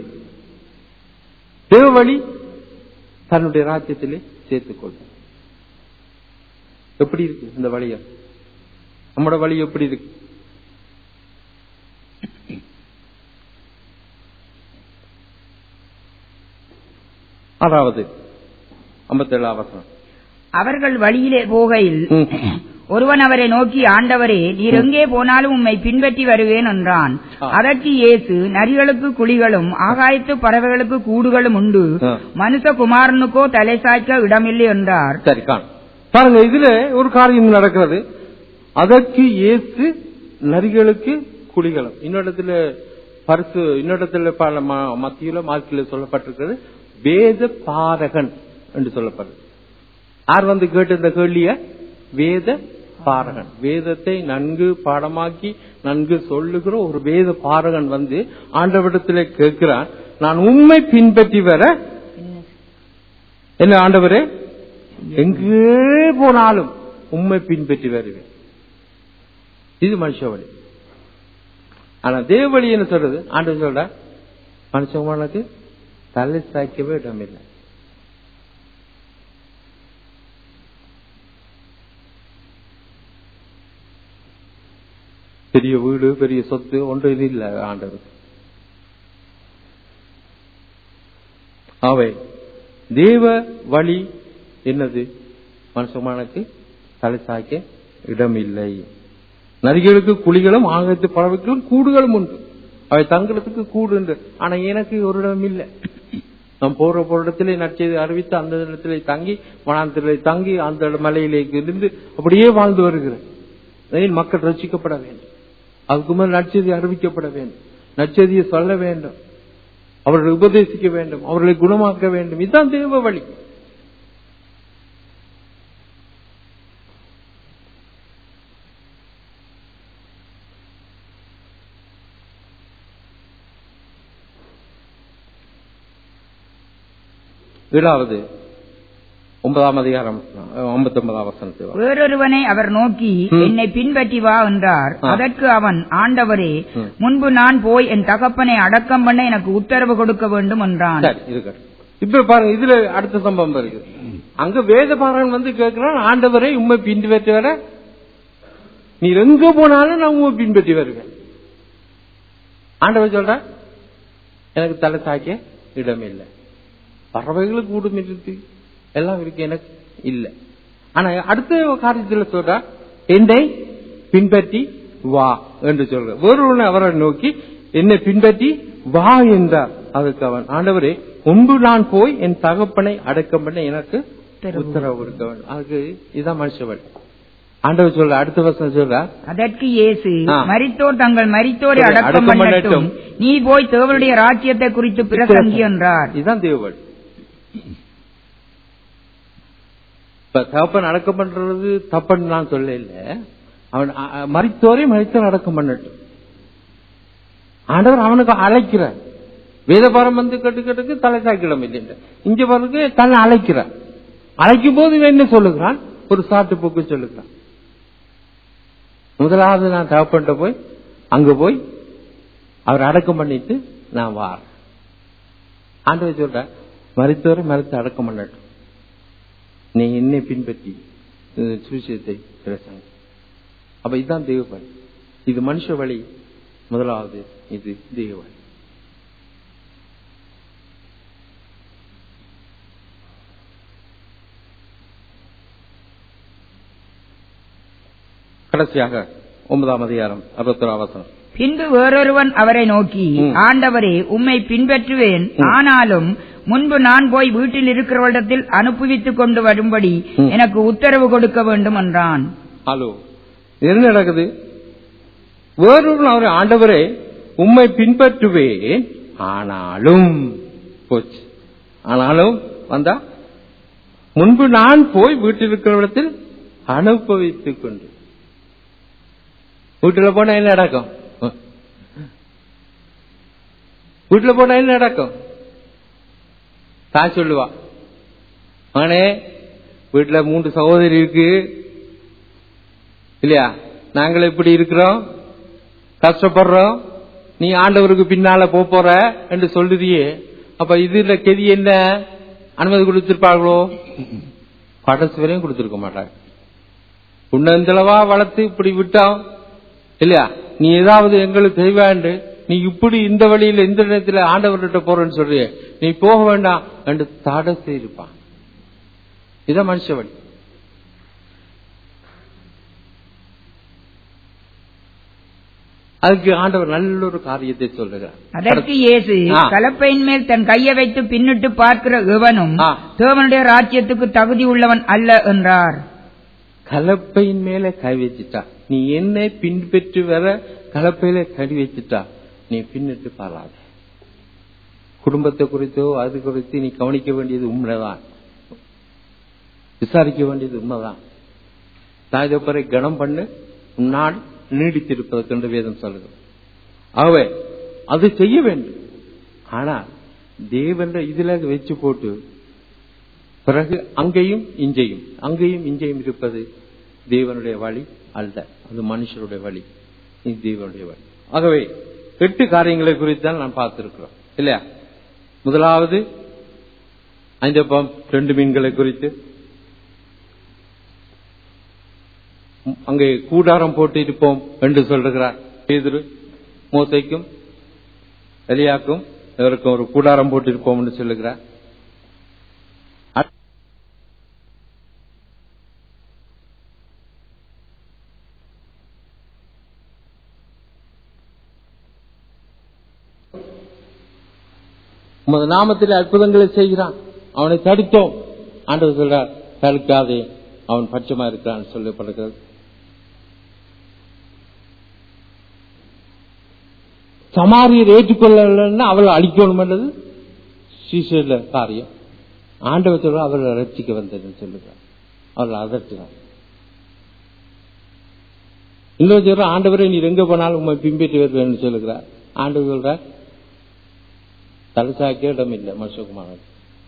தேவ வழி தன்னுடைய ராஜ்யத்திலே சேர்த்துக் கொள்ளும். எப்படி இருக்கு இந்த வழியா? நம்மட வழி எப்படி இருக்கு? ஆறாவது ஐம்பத்தி ஏழாம் வசனம். அவர்கள் வழியிலே போகையில் ஒருவன் அவரை நோக்கி, ஆண்டவரே, நீர் எங்கே போனாலும் உம்மை பின்பற்றி வருவேன் என்றான். அதற்கு இயேசு, நரிகளுக்கு குழிகளும் ஆகாயத்து பறவைகளுக்கு கூடுகளும் உண்டு, மனுஷகுமாரனுக்கோ தலை சாய்க்க இடமில்லை என்றார். சரி, பாருங்க, இதுல ஒரு காரியம் நடக்கிறது. அதற்கு இயேசு நரிகளுக்கு குழிகளும், இன்னொருத்துல பரிசு, இன்னொருத்துல மத்தியில மார்க்கில சொல்லப்பட்டிருக்கிறது வேத பாரகன் என்று சொல்லப்படுது. யார் வந்து கேட்டு இந்த கேள்விய? வேத பாரகன். வேதத்தை நன்கு பாடமாக்கி நன்கு சொல்லுகிற ஒரு வேத பாரகன் வந்து ஆண்டவரிடத்திலே கேட்கிறான், நான் உண்மை பின்பற்றி வர என்ன ஆண்டவரே, எங்கே போனாலும் உண்மை பின்பற்றி வருவேன். இது மனுஷ வழி. ஆனா தேவ வழி என்ன சொல்றது? ஆண்டவர் சொல்ற, மனுஷனுக்கு தலை சாய்க்கவே இடமில்லை. பெரிய வீடு, பெரிய சொத்து ஒன்று இல்லை ஆண்டவர். அவை தேவ வழி என்னது? மனுஷனுக்கு தலை சாய்க்க இடம் இல்லை. நரிகளுக்கு குழிகளும் ஆகாயத்து பறவைகளும் கூடுகளும் உண்டு, அவை தங்களுக்கு கூடு உண்டு. ஆனா எனக்கு ஒரு இடம் இல்லை. நாம் போற இடத்திலே நற்செய்தி அறிவித்து அந்த இடத்திலே தங்கி, வனாந்திரத்திலே தங்கி, அந்த மலையிലേക്ക് இருந்து அப்படியே வாழ்ந்து வருகிறேன். மக்கள் ரட்சிக்கப்பட வேண்டும், அதுக்கு மேல் நற்செய்தி அறிவிக்கப்பட வேண்டும், நற்செய்தியை சொல்ல வேண்டும், அவர்களை உபதேசிக்க வேண்டும், அவர்களை குணமாக்க வேண்டும். இதுதான் தேவ வழி. ஏழாவது ஒன்பதாம் அதிகாரம் ஐம்பத்தி ஒன்பதாம் வசனத்தில், வேறொருவனை அவர் நோக்கி, என்னை பின்பற்றி வா என்றார். அதற்கு அவன், ஆண்டவரே, முன்பு நான் போய் என் தகப்பனை அடக்கம் பண்ண எனக்கு உத்தரவு கொடுக்க வேண்டும் என்றான். இப்ப பாருங்க, இதுல அடுத்த சம்பவம் இருக்கு. அங்க வேத பாரகன் வந்து கேட்கிறான், ஆண்டவரை உண்மை பின்பற்றி வர நீர் எங்க போனாலும் நான் உண்மை பின்பற்றி வருவேன். ஆண்டவர் சொல்ற, எனக்கு தலை சாய்க்க இடம் இல்லை, பறவைகளுக்கு கூடும் இருக்கு, எல்லாம் இருக்கு, எனக்கு இல்லை. ஆனா அடுத்த காரியத்தில் சொல்ற, என்னை பின்பற்றி வா என்று சொல்ற. வேறொரு அவரை நோக்கி, என்னை பின்பற்றி வா என்றார். அதுக்கு அவன், ஆண்டவரே, முன்பு நான் போய் என் தகப்பனை அடக்கம் பண்ண எனக்கு உத்தரவு கொடுக்க வேண்டும். அதுக்கு இதுதான் மனுஷவன். ஆண்டவர் சொல்ற அடுத்த வசனம் சொல்ற, அதற்கு இயேசு, மரித்தோர் தங்கள் மரித்தோரை அடக்கம் பண்ணட்டும், நீ போய் தேவனுடைய ராஜ்யத்தை குறித்து பிரசங்கி என்றார். இதுதான் தேவன். தகப்பன் அடக்கம் பண்றது தப்பன்னு நான் சொல்ல இல்ல, அவன் மரித்தோரை மரித்தோர் அடக்கம் பண்ணட்டும். ஆண்டவர் அவனுக்கு அழைக்கிறார். வேதபாரம் வந்து கட்டு கட்டுக்கு தலை சாய்க்கிடம் இல்லை, இங்க பிறகு தன்னை அழைக்கிறார். அழைக்கும் போது என்ன சொல்லுகிறான்? ஒரு சாட்டு போக்கு சொல்லுகிறான். முதலாவது நான் தகப்பன்ட்ட போய் அங்க போய் அவர் அடக்கம் பண்ணிட்டு நான் வார. ஆண்டவர் சொல்ற, மரித்தோரை மரித்து அடக்கம் பண்ணட்டும், நீ என்னை பின்பற்றி சுவிசேஷத்தை பிரசங்க. அப்ப இதுதான் தெய்வ வழி. இது மனுஷ வழி முதலாவது, இது தெய்வ வழி. கடைசியாக ஒன்பதாம் அதிகாரம் அறுபத்தொராம் வசனம். பின்பு வேறொருவன் அவரை நோக்கி, ஆண்டவரே, உம்மை பின்பற்றுவேன், ஆனாலும் முன்பு நான் போய் வீட்டில் இருக்கிறவரிடத்தில் அனுப்புவித்துக் கொண்டு வரும்படி எனக்கு உத்தரவு கொடுக்க வேண்டும் என்றான். ஹலோ, என்ன நடக்குது? வேறொரு அவரை, ஆண்டவரே, உம்மை பின்பற்றுவேன், ஆனாலும் போச்சு. ஆனாலும் வந்தா, முன்பு நான் போய் வீட்டில் இருக்கிறவரிடத்தில் அனுபவித்துக் கொண்டு. வீட்டில் போனா என்ன நடக்கும்? வீட்டில் போனா என்ன நடக்கும்? தான் சொல்லுவா, மகனே, வீட்டுல மூன்று சகோதரி இருக்கு இல்லையா, நாங்கள் எப்படி இருக்கிறோம், கஷ்டப்படுறோம், நீ ஆண்டவருக்கு பின்னால போற என்று சொல்லுறியே, அப்ப இதுல கெதி என்ன? அனுமதி கொடுத்திருப்பார்களோ? கடைசி வரையும் கொடுத்திருக்க மாட்டாங்க. உன்னந்தளவா வளர்த்து இப்படி விட்டான் இல்லையா, நீ ஏதாவது எங்களுக்கு செய்வாண்டு, நீ இப்படி இந்த வழியில இந்த நேரத்தில் ஆண்டவர்கிட்ட போறேன்னு சொல்றிய, நீ போக வேண்டாம் என்று தடை செய்திருப்பான். இதான் மனுஷ வழி. அதுக்கு ஆண்டவர் நல்ல ஒரு காரியத்தை சொல்லுகிறார். அதற்கு இயேசு, கலப்பையின் மேல் தன் கையை வைத்து பின்னிட்டு பார்க்கிற எவனும் தேவனுடைய ராஜ்யத்துக்கு தகுதி உள்ளவன் அல்ல என்றார். கலப்பையின் மேல கை வச்சுட்டா, நீ என்னை பின்பற்றி வர கலப்பையில கை வச்சுட்டா, நீ பின்னிட்டு பாராத. குடும்பத்தை குறித்தோ அது குறித்து நீ கவனிக்க வேண்டியது உண்மைதான், விசாரிக்க வேண்டியது உண்மைதான். தாய்தப்பரை கனம் பண்ணு, உன்னால் நீடித்திருப்பதற்கு என்று வேதம் சொல்லுது. ஆகவே அது செய்ய வேண்டும். ஆனால் தேவன் இதுல வச்சு போட்டு பிறகு அங்கேயும் இஞ்சையும் அங்கேயும் இஞ்சையும் இருப்பது தேவனுடைய வழி அல்ல, அது மனுஷருடைய வழி, இது தேவனுடைய வழி. ஆகவே எட்டு காரியங்களை குறித்தான் நான் பார்த்திருக்கிறோம் இல்லையா. முதலாவது ஐந்தப்பம் ரெண்டு மீன்களை குறித்து, அங்கே கூடாரம் போட்டு இருப்போம் என்று சொல்லுகிறார் பேதுரு. மோசேக்கும் எலியாக்கும் இவருக்கும் ஒரு கூடாரம் போட்டு இருப்போம் என்று சொல்லுகிறார். உமது நாமத்தில் அற்புதங்களை செய்கிறான், அவனை தடுத்தோம். ஆண்டவர் சொல்றார், தடுக்காதே, அவன் பட்சமா இருக்கிறான் சொல்லப்படுகிறது. சமாரியர் ஏற்றுக்கொள்ளலன்னா அவளை அழிக்கணும் என்றது சீசர்ல காரியம். ஆண்டவர் சொல்ற அவர்களை ரட்சிக்க வந்ததுன்னு சொல்லுகிறார், அவர்கள் அதட்டுகிறார். இன்னொரு சொல்ற, ஆண்டவரை நீர் எங்க போனாலும் உண்மை பின்பற்றி வருவேன்னு சொல்லுகிறார். ஆண்டவர் சொல்ற, தலசாக்க இடம் இல்லை மனுஷகுமாரன்.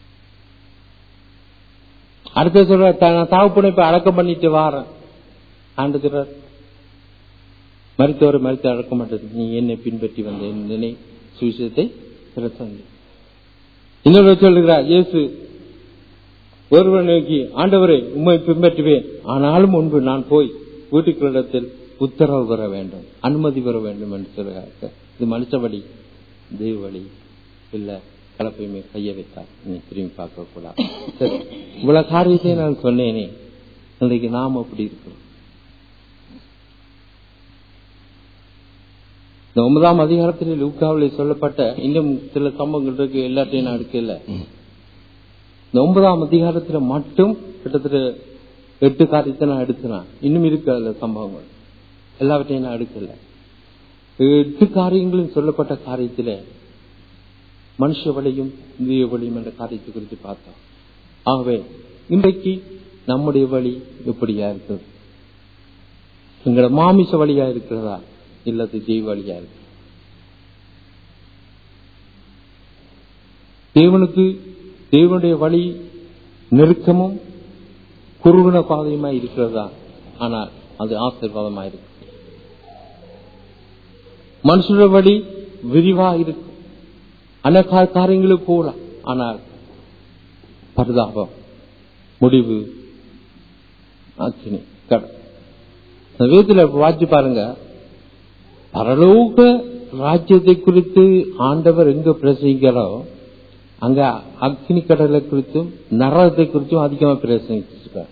அடுத்த சொல்ற, தாவுப்புனை இப்ப அடக்கம் பண்ணிட்டு வாரேன். ஆண்டு சொல்ற, மருத்துவரை மருத்துவ அடக்க மாட்டது, நீ என்னை பின்பற்றி வந்த என்னை சுவிசேஷத்தை பிரசங்க. இன்னொரு சொல்லுகிறார், இயேசு ஒருவர் நோக்கி, ஆண்டவரை உண்மை பின்பற்றுவேன், ஆனாலும் முன்பு நான் போய் வீட்டுக்குள்ளிடத்தில் உத்தரவு பெற வேண்டும், அனுமதி பெற வேண்டும் என்று சொல்லுகிறார். இது மனுஷ வழி, தெய்வ வழி இல்ல. கலப்பையுமே கைய வைத்தார், நீ திரும்பி பார்க்க கூடாது. சரி, இவ்வளவு காரியத்தை நான் சொன்னேனே, இன்றைக்கு நாம் அப்படி இருக்கிறோம். இந்த ஒன்பதாம் அதிகாரத்தில் லூக்காவிலே சொல்லப்பட்ட இன்னும் சில சம்பவங்கள் இருக்கு, எல்லாத்தையும் நான் எடுக்கல. இந்த ஒன்பதாம் அதிகாரத்துல மட்டும் கிட்டத்தட்ட எட்டு காரியத்தை நான் எடுத்தேன். இன்னும் இருக்கு அதுல சம்பவங்கள், எல்லாவற்றையும் நான் எடுக்கல. எட்டு காரியங்களும் சொல்லப்பட்ட காரியத்தில மனுஷ வழியும் இந்திய வழியும் என்ற காரியத்தை குறித்து பார்த்தோம். ஆகவே இன்றைக்கு நம்முடைய வழி எப்படியா இருக்குது? எங்களோட மாமிச வழியா இருக்கிறதா இல்லது தெய்வ வழியா இருக்கு? தேவனுக்கு தேவனுடைய வழி நெருக்கமும் குறுகுண பாதையுமா இருக்கிறதா? ஆனால் அது ஆசீர்வாதமா இருக்கு. மனுஷனுடைய வழி விரிவா இருக்கும், அநேக காரியங்களுக்கு போகலாம், ஆனால் பரிதாபம், முடிவு அக்கினி கடல். வேதத்துல வாட்சி பாருங்க, பரலோக ராஜ்யத்தை குறித்து ஆண்டவர் எங்க பிரசங்கிக்கிறோ அங்க அக்னி கடலை குறித்தும் நரகத்தை குறித்தும் அதிகமா பிரசங்கிச்சிருக்கார்.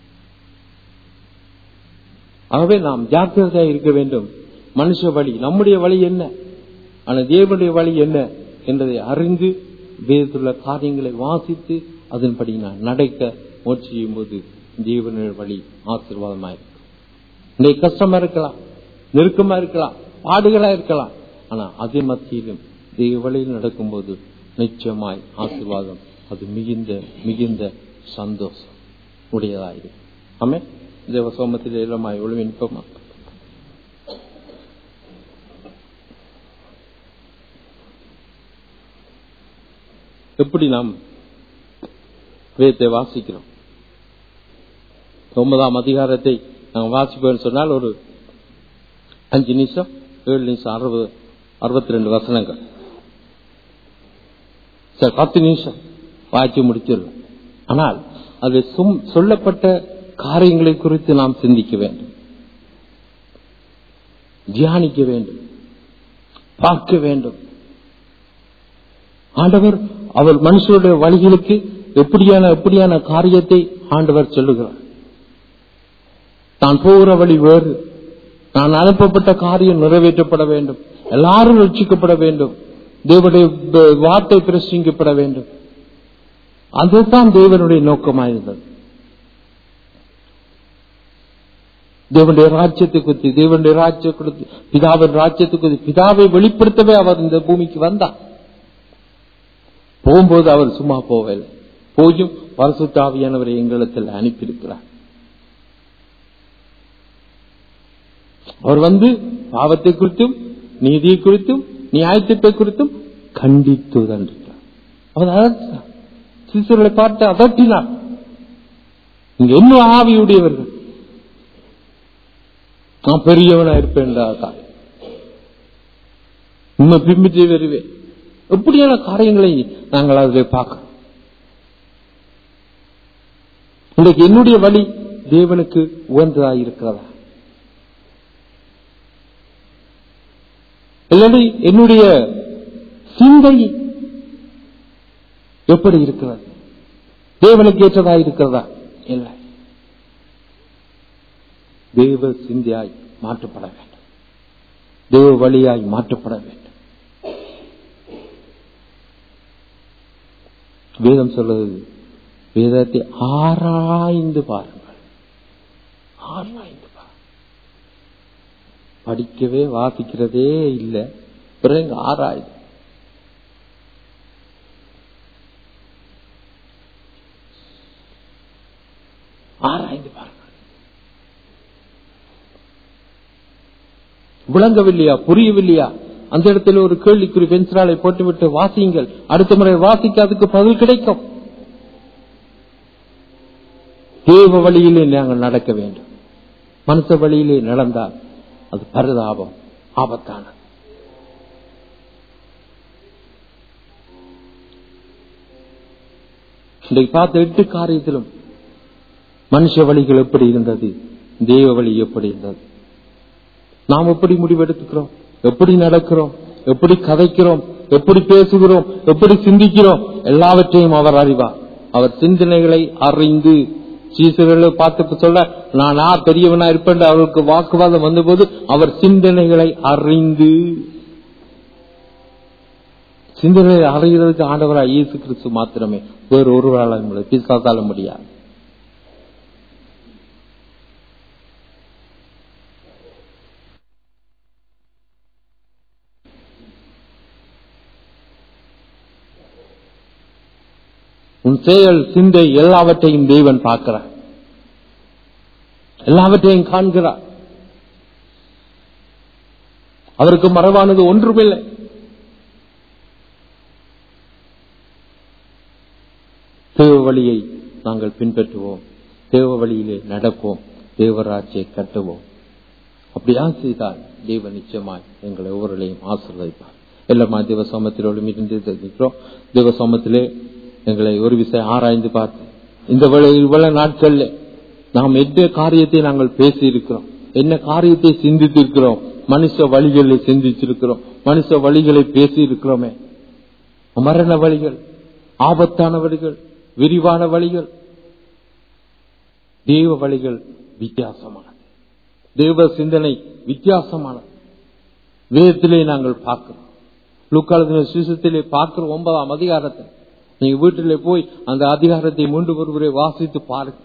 ஆகவே நாம் ஜாக்கிரதையா இருக்க வேண்டும். மனுஷ வழி நம்முடைய வழி என்ன, ஆனா தேவனுடைய வழி என்ன என்பதை அறிந்து வேதத்துள்ள காரியங்களை வாசித்து அதன்படி நான் நடக்க முயற்சி செய்யும் போது தேவனுடைய வழி ஆசீர்வாதமாயிருக்கும். இன்னைக்கு கஷ்டமா இருக்கலாம், நெருக்கமா இருக்கலாம், பாடுகளா இருக்கலாம், ஆனா அதே மத்தியிலும் தேவ வழியில் நடக்கும் போது நிச்சயமாய் ஆசீர்வாதம், அது மிகுந்த மிகுந்த சந்தோஷம் உடையதாயிருக்கும். ஆமே தேவ சோமத்தில் எல்லாமாய் ஒழுங்கிப்போமா? எப்படி நாம் வேதத்தை வாசிக்கிறோம்? ஒன்பதாம் அதிகாரத்தை நாம் வாசிப்போம் சொன்னால் ஒரு அஞ்சு நிமிஷம் ஏழு நிமிஷம் அறுபது அறுபத்தி ரெண்டு வசனங்கள், சார் பத்து நிமிஷம் வாய்ச்சி முடிச்சிடும். ஆனால் அது சொல்லப்பட்ட காரியங்களை குறித்து நாம் சிந்திக்க வேண்டும், தியானிக்க வேண்டும், பார்க்க வேண்டும். ஆண்டவர் அவர் மனுஷருடைய வழிகளுக்கு எப்படியான எப்படியான காரியத்தை ஆண்டவர் சொல்லுகிறார். தான் போகிற வழி வேறு, நான் அனுப்பப்பட்ட காரியம் நிறைவேற்றப்பட வேண்டும், எல்லாரும் ரட்சிக்கப்பட வேண்டும், தேவனுடைய வார்த்தை பிரசங்கிக்கப்பட வேண்டும். அதுதான் தேவனுடைய நோக்கமாயிருந்தது. தேவனுடைய ராஜ்யத்தை குறித்து, தேவனுடைய ராஜ்ய குறித்து, பிதாவின் ராஜ்யத்தை குறித்து, பிதாவை வெளிப்படுத்தவே அவர் இந்த பூமிக்கு வந்தார். போகும்போது அவர் சும்மா போகவில்லை, போயும் பரிசுத்த ஆவியானவரை எங்களிடத்தில் அனுப்பியிருக்கிறார். அவர் வந்து பாவத்தை குறித்தும் நீதியை குறித்தும் நியாயத்தை குறித்தும் கண்டித்து தண்டித்தார். அவர் அதட்டினார், சீசர்களை பார்த்து அதட்டினார். இங்க என்ன ஆவியுடையவர்கள், நான் பெரியவனா இருப்பேன், உண்மை பிம்பிச்சே வருவேன். எப்படியான காரியங்களை நாங்கள் அதில் பார்க்கிறோம். இன்றைக்கு என்னுடைய வழி தேவனுக்கு உகந்ததாக இருக்கிறதா? இல்லாட்டி என்னுடைய சிந்தை எப்படி இருக்கிறது? தேவனுக்கு ஏற்றதா இருக்கிறதா? இல்லை. தேவ சிந்தையாய் மாற்றப்பட வேண்டும், தேவ வழியாய் மாற்றப்பட வேண்டும். வேதம் சொல்லுது, வேதத்தை ஆராய்ந்து பாருங்கள், ஆராய்ந்து பாருங்கள். படிக்கவே வாசிக்கிறதே இல்லை, பிறகு ஆராய்ந்து. ஆராய்ந்து பாருங்கள். விளங்கவில்லையா, புரியவில்லையா, அந்த இடத்துல ஒரு கேள்விக்குறி பென்சிலாலை போட்டுவிட்டு வாசியுங்கள். அடுத்த முறை வாசிக்க அதுக்கு பதில் கிடைக்கும். தேவ வழியிலே நாங்கள் நடக்க வேண்டும். மனுஷ வழியிலே நடந்தால் அது பரிதாபம், ஆபத்தானது. இன்றைக்கு பார்த்த எட்டு காரியத்திலும் மனுஷ வழிகள் எப்படி இருந்தது, தேவ வழி எப்படி இருந்தது. நாம் எப்படி முடிவெடுத்துக்கிறோம், எப்படி நடக்கிறோம், எப்படி கதைக்கிறோம், எப்படி பேசுகிறோம், எப்படி சிந்திக்கிறோம், எல்லாவற்றையும் அவர் அறிவார். அவர் சிந்தனைகளை அறிந்து, சீசர்களை பார்த்து சொல்ல, நான் ஆ பெரியவனா இருப்பேன் அவருக்கு வாக்குவாதம் வந்தபோது அவர் சிந்தனைகளை அறிந்து, சிந்தனைகளை அறிகிறதுக்கு ஆண்டவராய் இயேசு கிறிஸ்து மாத்திரமே, வேறு ஒருவரால பிசாசால முடியாது. உன் செயல், சிந்தை எல்லாவற்றையும் தேவன் பார்க்கிறார், எல்லாவற்றையும் காண்கிறார். அவருக்கு மறைவானது ஒன்றுமில்லை. தேவ வழியை நாங்கள் பின்பற்றுவோம், தேவ வழியிலே நடப்போம், தேவராட்சியை கட்டுவோம். அப்படியா செய்தால் தேவன் நிச்சயமாய் எங்களை ஒவ்வொருவரையும் ஆசீர்வதிப்பார். எல்லாமா தேவ சமத்திலோடு மீண்டும் தேவ சமத்திலே எங்களை ஒரு விஷயம் ஆராய்ந்து பார்த்து, இந்த இவ்வளவு நாட்கள்ல நாம் என்ன காரியத்தை நாங்கள் பேசி இருக்கிறோம், என்ன காரியத்தை சிந்தித்து இருக்கிறோம், மனுஷ வழிகளை சிந்திச்சிருக்கிறோம், மனுஷ வழிகளை பேசி இருக்கிறோமே. மரண வழிகள், ஆபத்தான வழிகள், விரிவான வழிகள், தேவ வழிகள் வித்தியாசமானது, தேவ சிந்தனை வித்தியாசமானது. வேதத்திலே நாங்கள் பார்க்கிறோம், லூக்கான சுவிசேஷத்திலே பார்க்கிறோம். ஒன்பதாம் அதிகாரத்தை நீங்க வீட்டிலே போய் அந்த அதிகாரத்தை மீண்டும் ஒருவரை வாசித்து பாருங்க.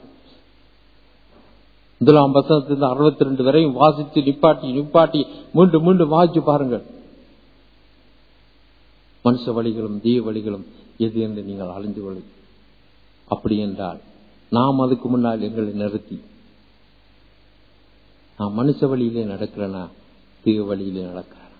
முதலாம் வசனத்திலிருந்து அறுபத்தி ரெண்டு வரையும் வாசித்து நிப்பாட்டி நிப்பாட்டி மீண்டும் மீண்டும் வாசிச்சு பாருங்கள். மனுஷ வழிகளும் தேவ வழிகளும் எது என்று நீங்கள் அறிந்து கொள்ளுங்கள். அப்படி என்றால் நாம் அதுக்கு முன்னால் எங்களை நிறுத்தி, நான் மனுஷ வழியிலே நடக்கிறேனா தேவ வழியிலே நடக்கிறேனா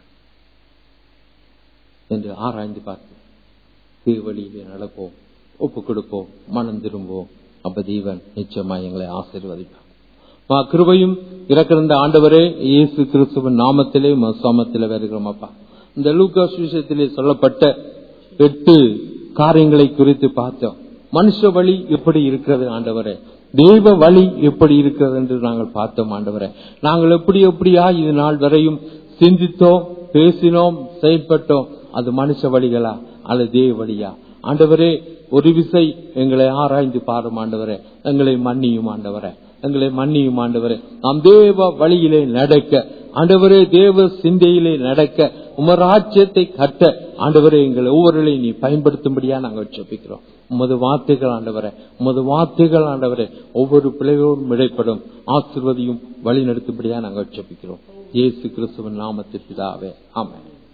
என்று ஆராய்ந்து பார்த்து தேவ வழியிலே நடப்போம், ஒப்பு கொடுப்போம், மனம் திரும்புவோம். அப்ப தேவன் நிச்சயமா எங்களை ஆசீர்வதிப்பார். கிருபையும் இறக்கிற ஆண்டவரே இயேசு கிறிஸ்துவின் நாமத்திலே சமத்திலே வருகிறோம். அப்பா, இந்த லூக்கா சுவிசேஷத்திலே சொல்லப்பட்ட எட்டு காரியங்களை குறித்து பார்த்தோம். மனுஷ வழி எப்படி இருக்கிறது ஆண்டவரே, தேவ வழி எப்படி இருக்கிறது என்று நாங்கள் பார்த்தோம் ஆண்டவரே. நாங்கள் எப்படி எப்படியா இது நாள் வரையும் சிந்தித்தோம், பேசினோம், செயல்பட்டோம். அது மனுஷ வழிகளா அல்லது தேவ வழியா? ஆண்டவரே, ஒரு விசை எங்களை ஆராய்ந்து பாரும் ஆண்டவரே. எங்களை மன்னியும் ஆண்டவரே, எங்களை மன்னியும் ஆண்டவரே. நாம் தேவ வழியிலே நடக்க ஆண்டவரே, தேவ சிந்தையிலே நடக்க, உமராஜ்யத்தை கட்ட ஆண்டவரே எங்களை ஒவ்வொருவரையும் நீ பயன்படுத்தும்படியா நாங்கள் ஜெபிக்கிறோம். உமது வார்த்தைகள் ஆண்டவரே, உமது வார்த்தைகள் ஆண்டவரே ஒவ்வொரு பிள்ளைகளோடும் இடைப்படும் ஆசீர்வதியும் வழி நடத்தும்படியா நாங்கள் ஜெபிக்கிறோம். இயேசு கிறிஸ்துவின் நாமத்தில் பிதாவே, ஆமென்.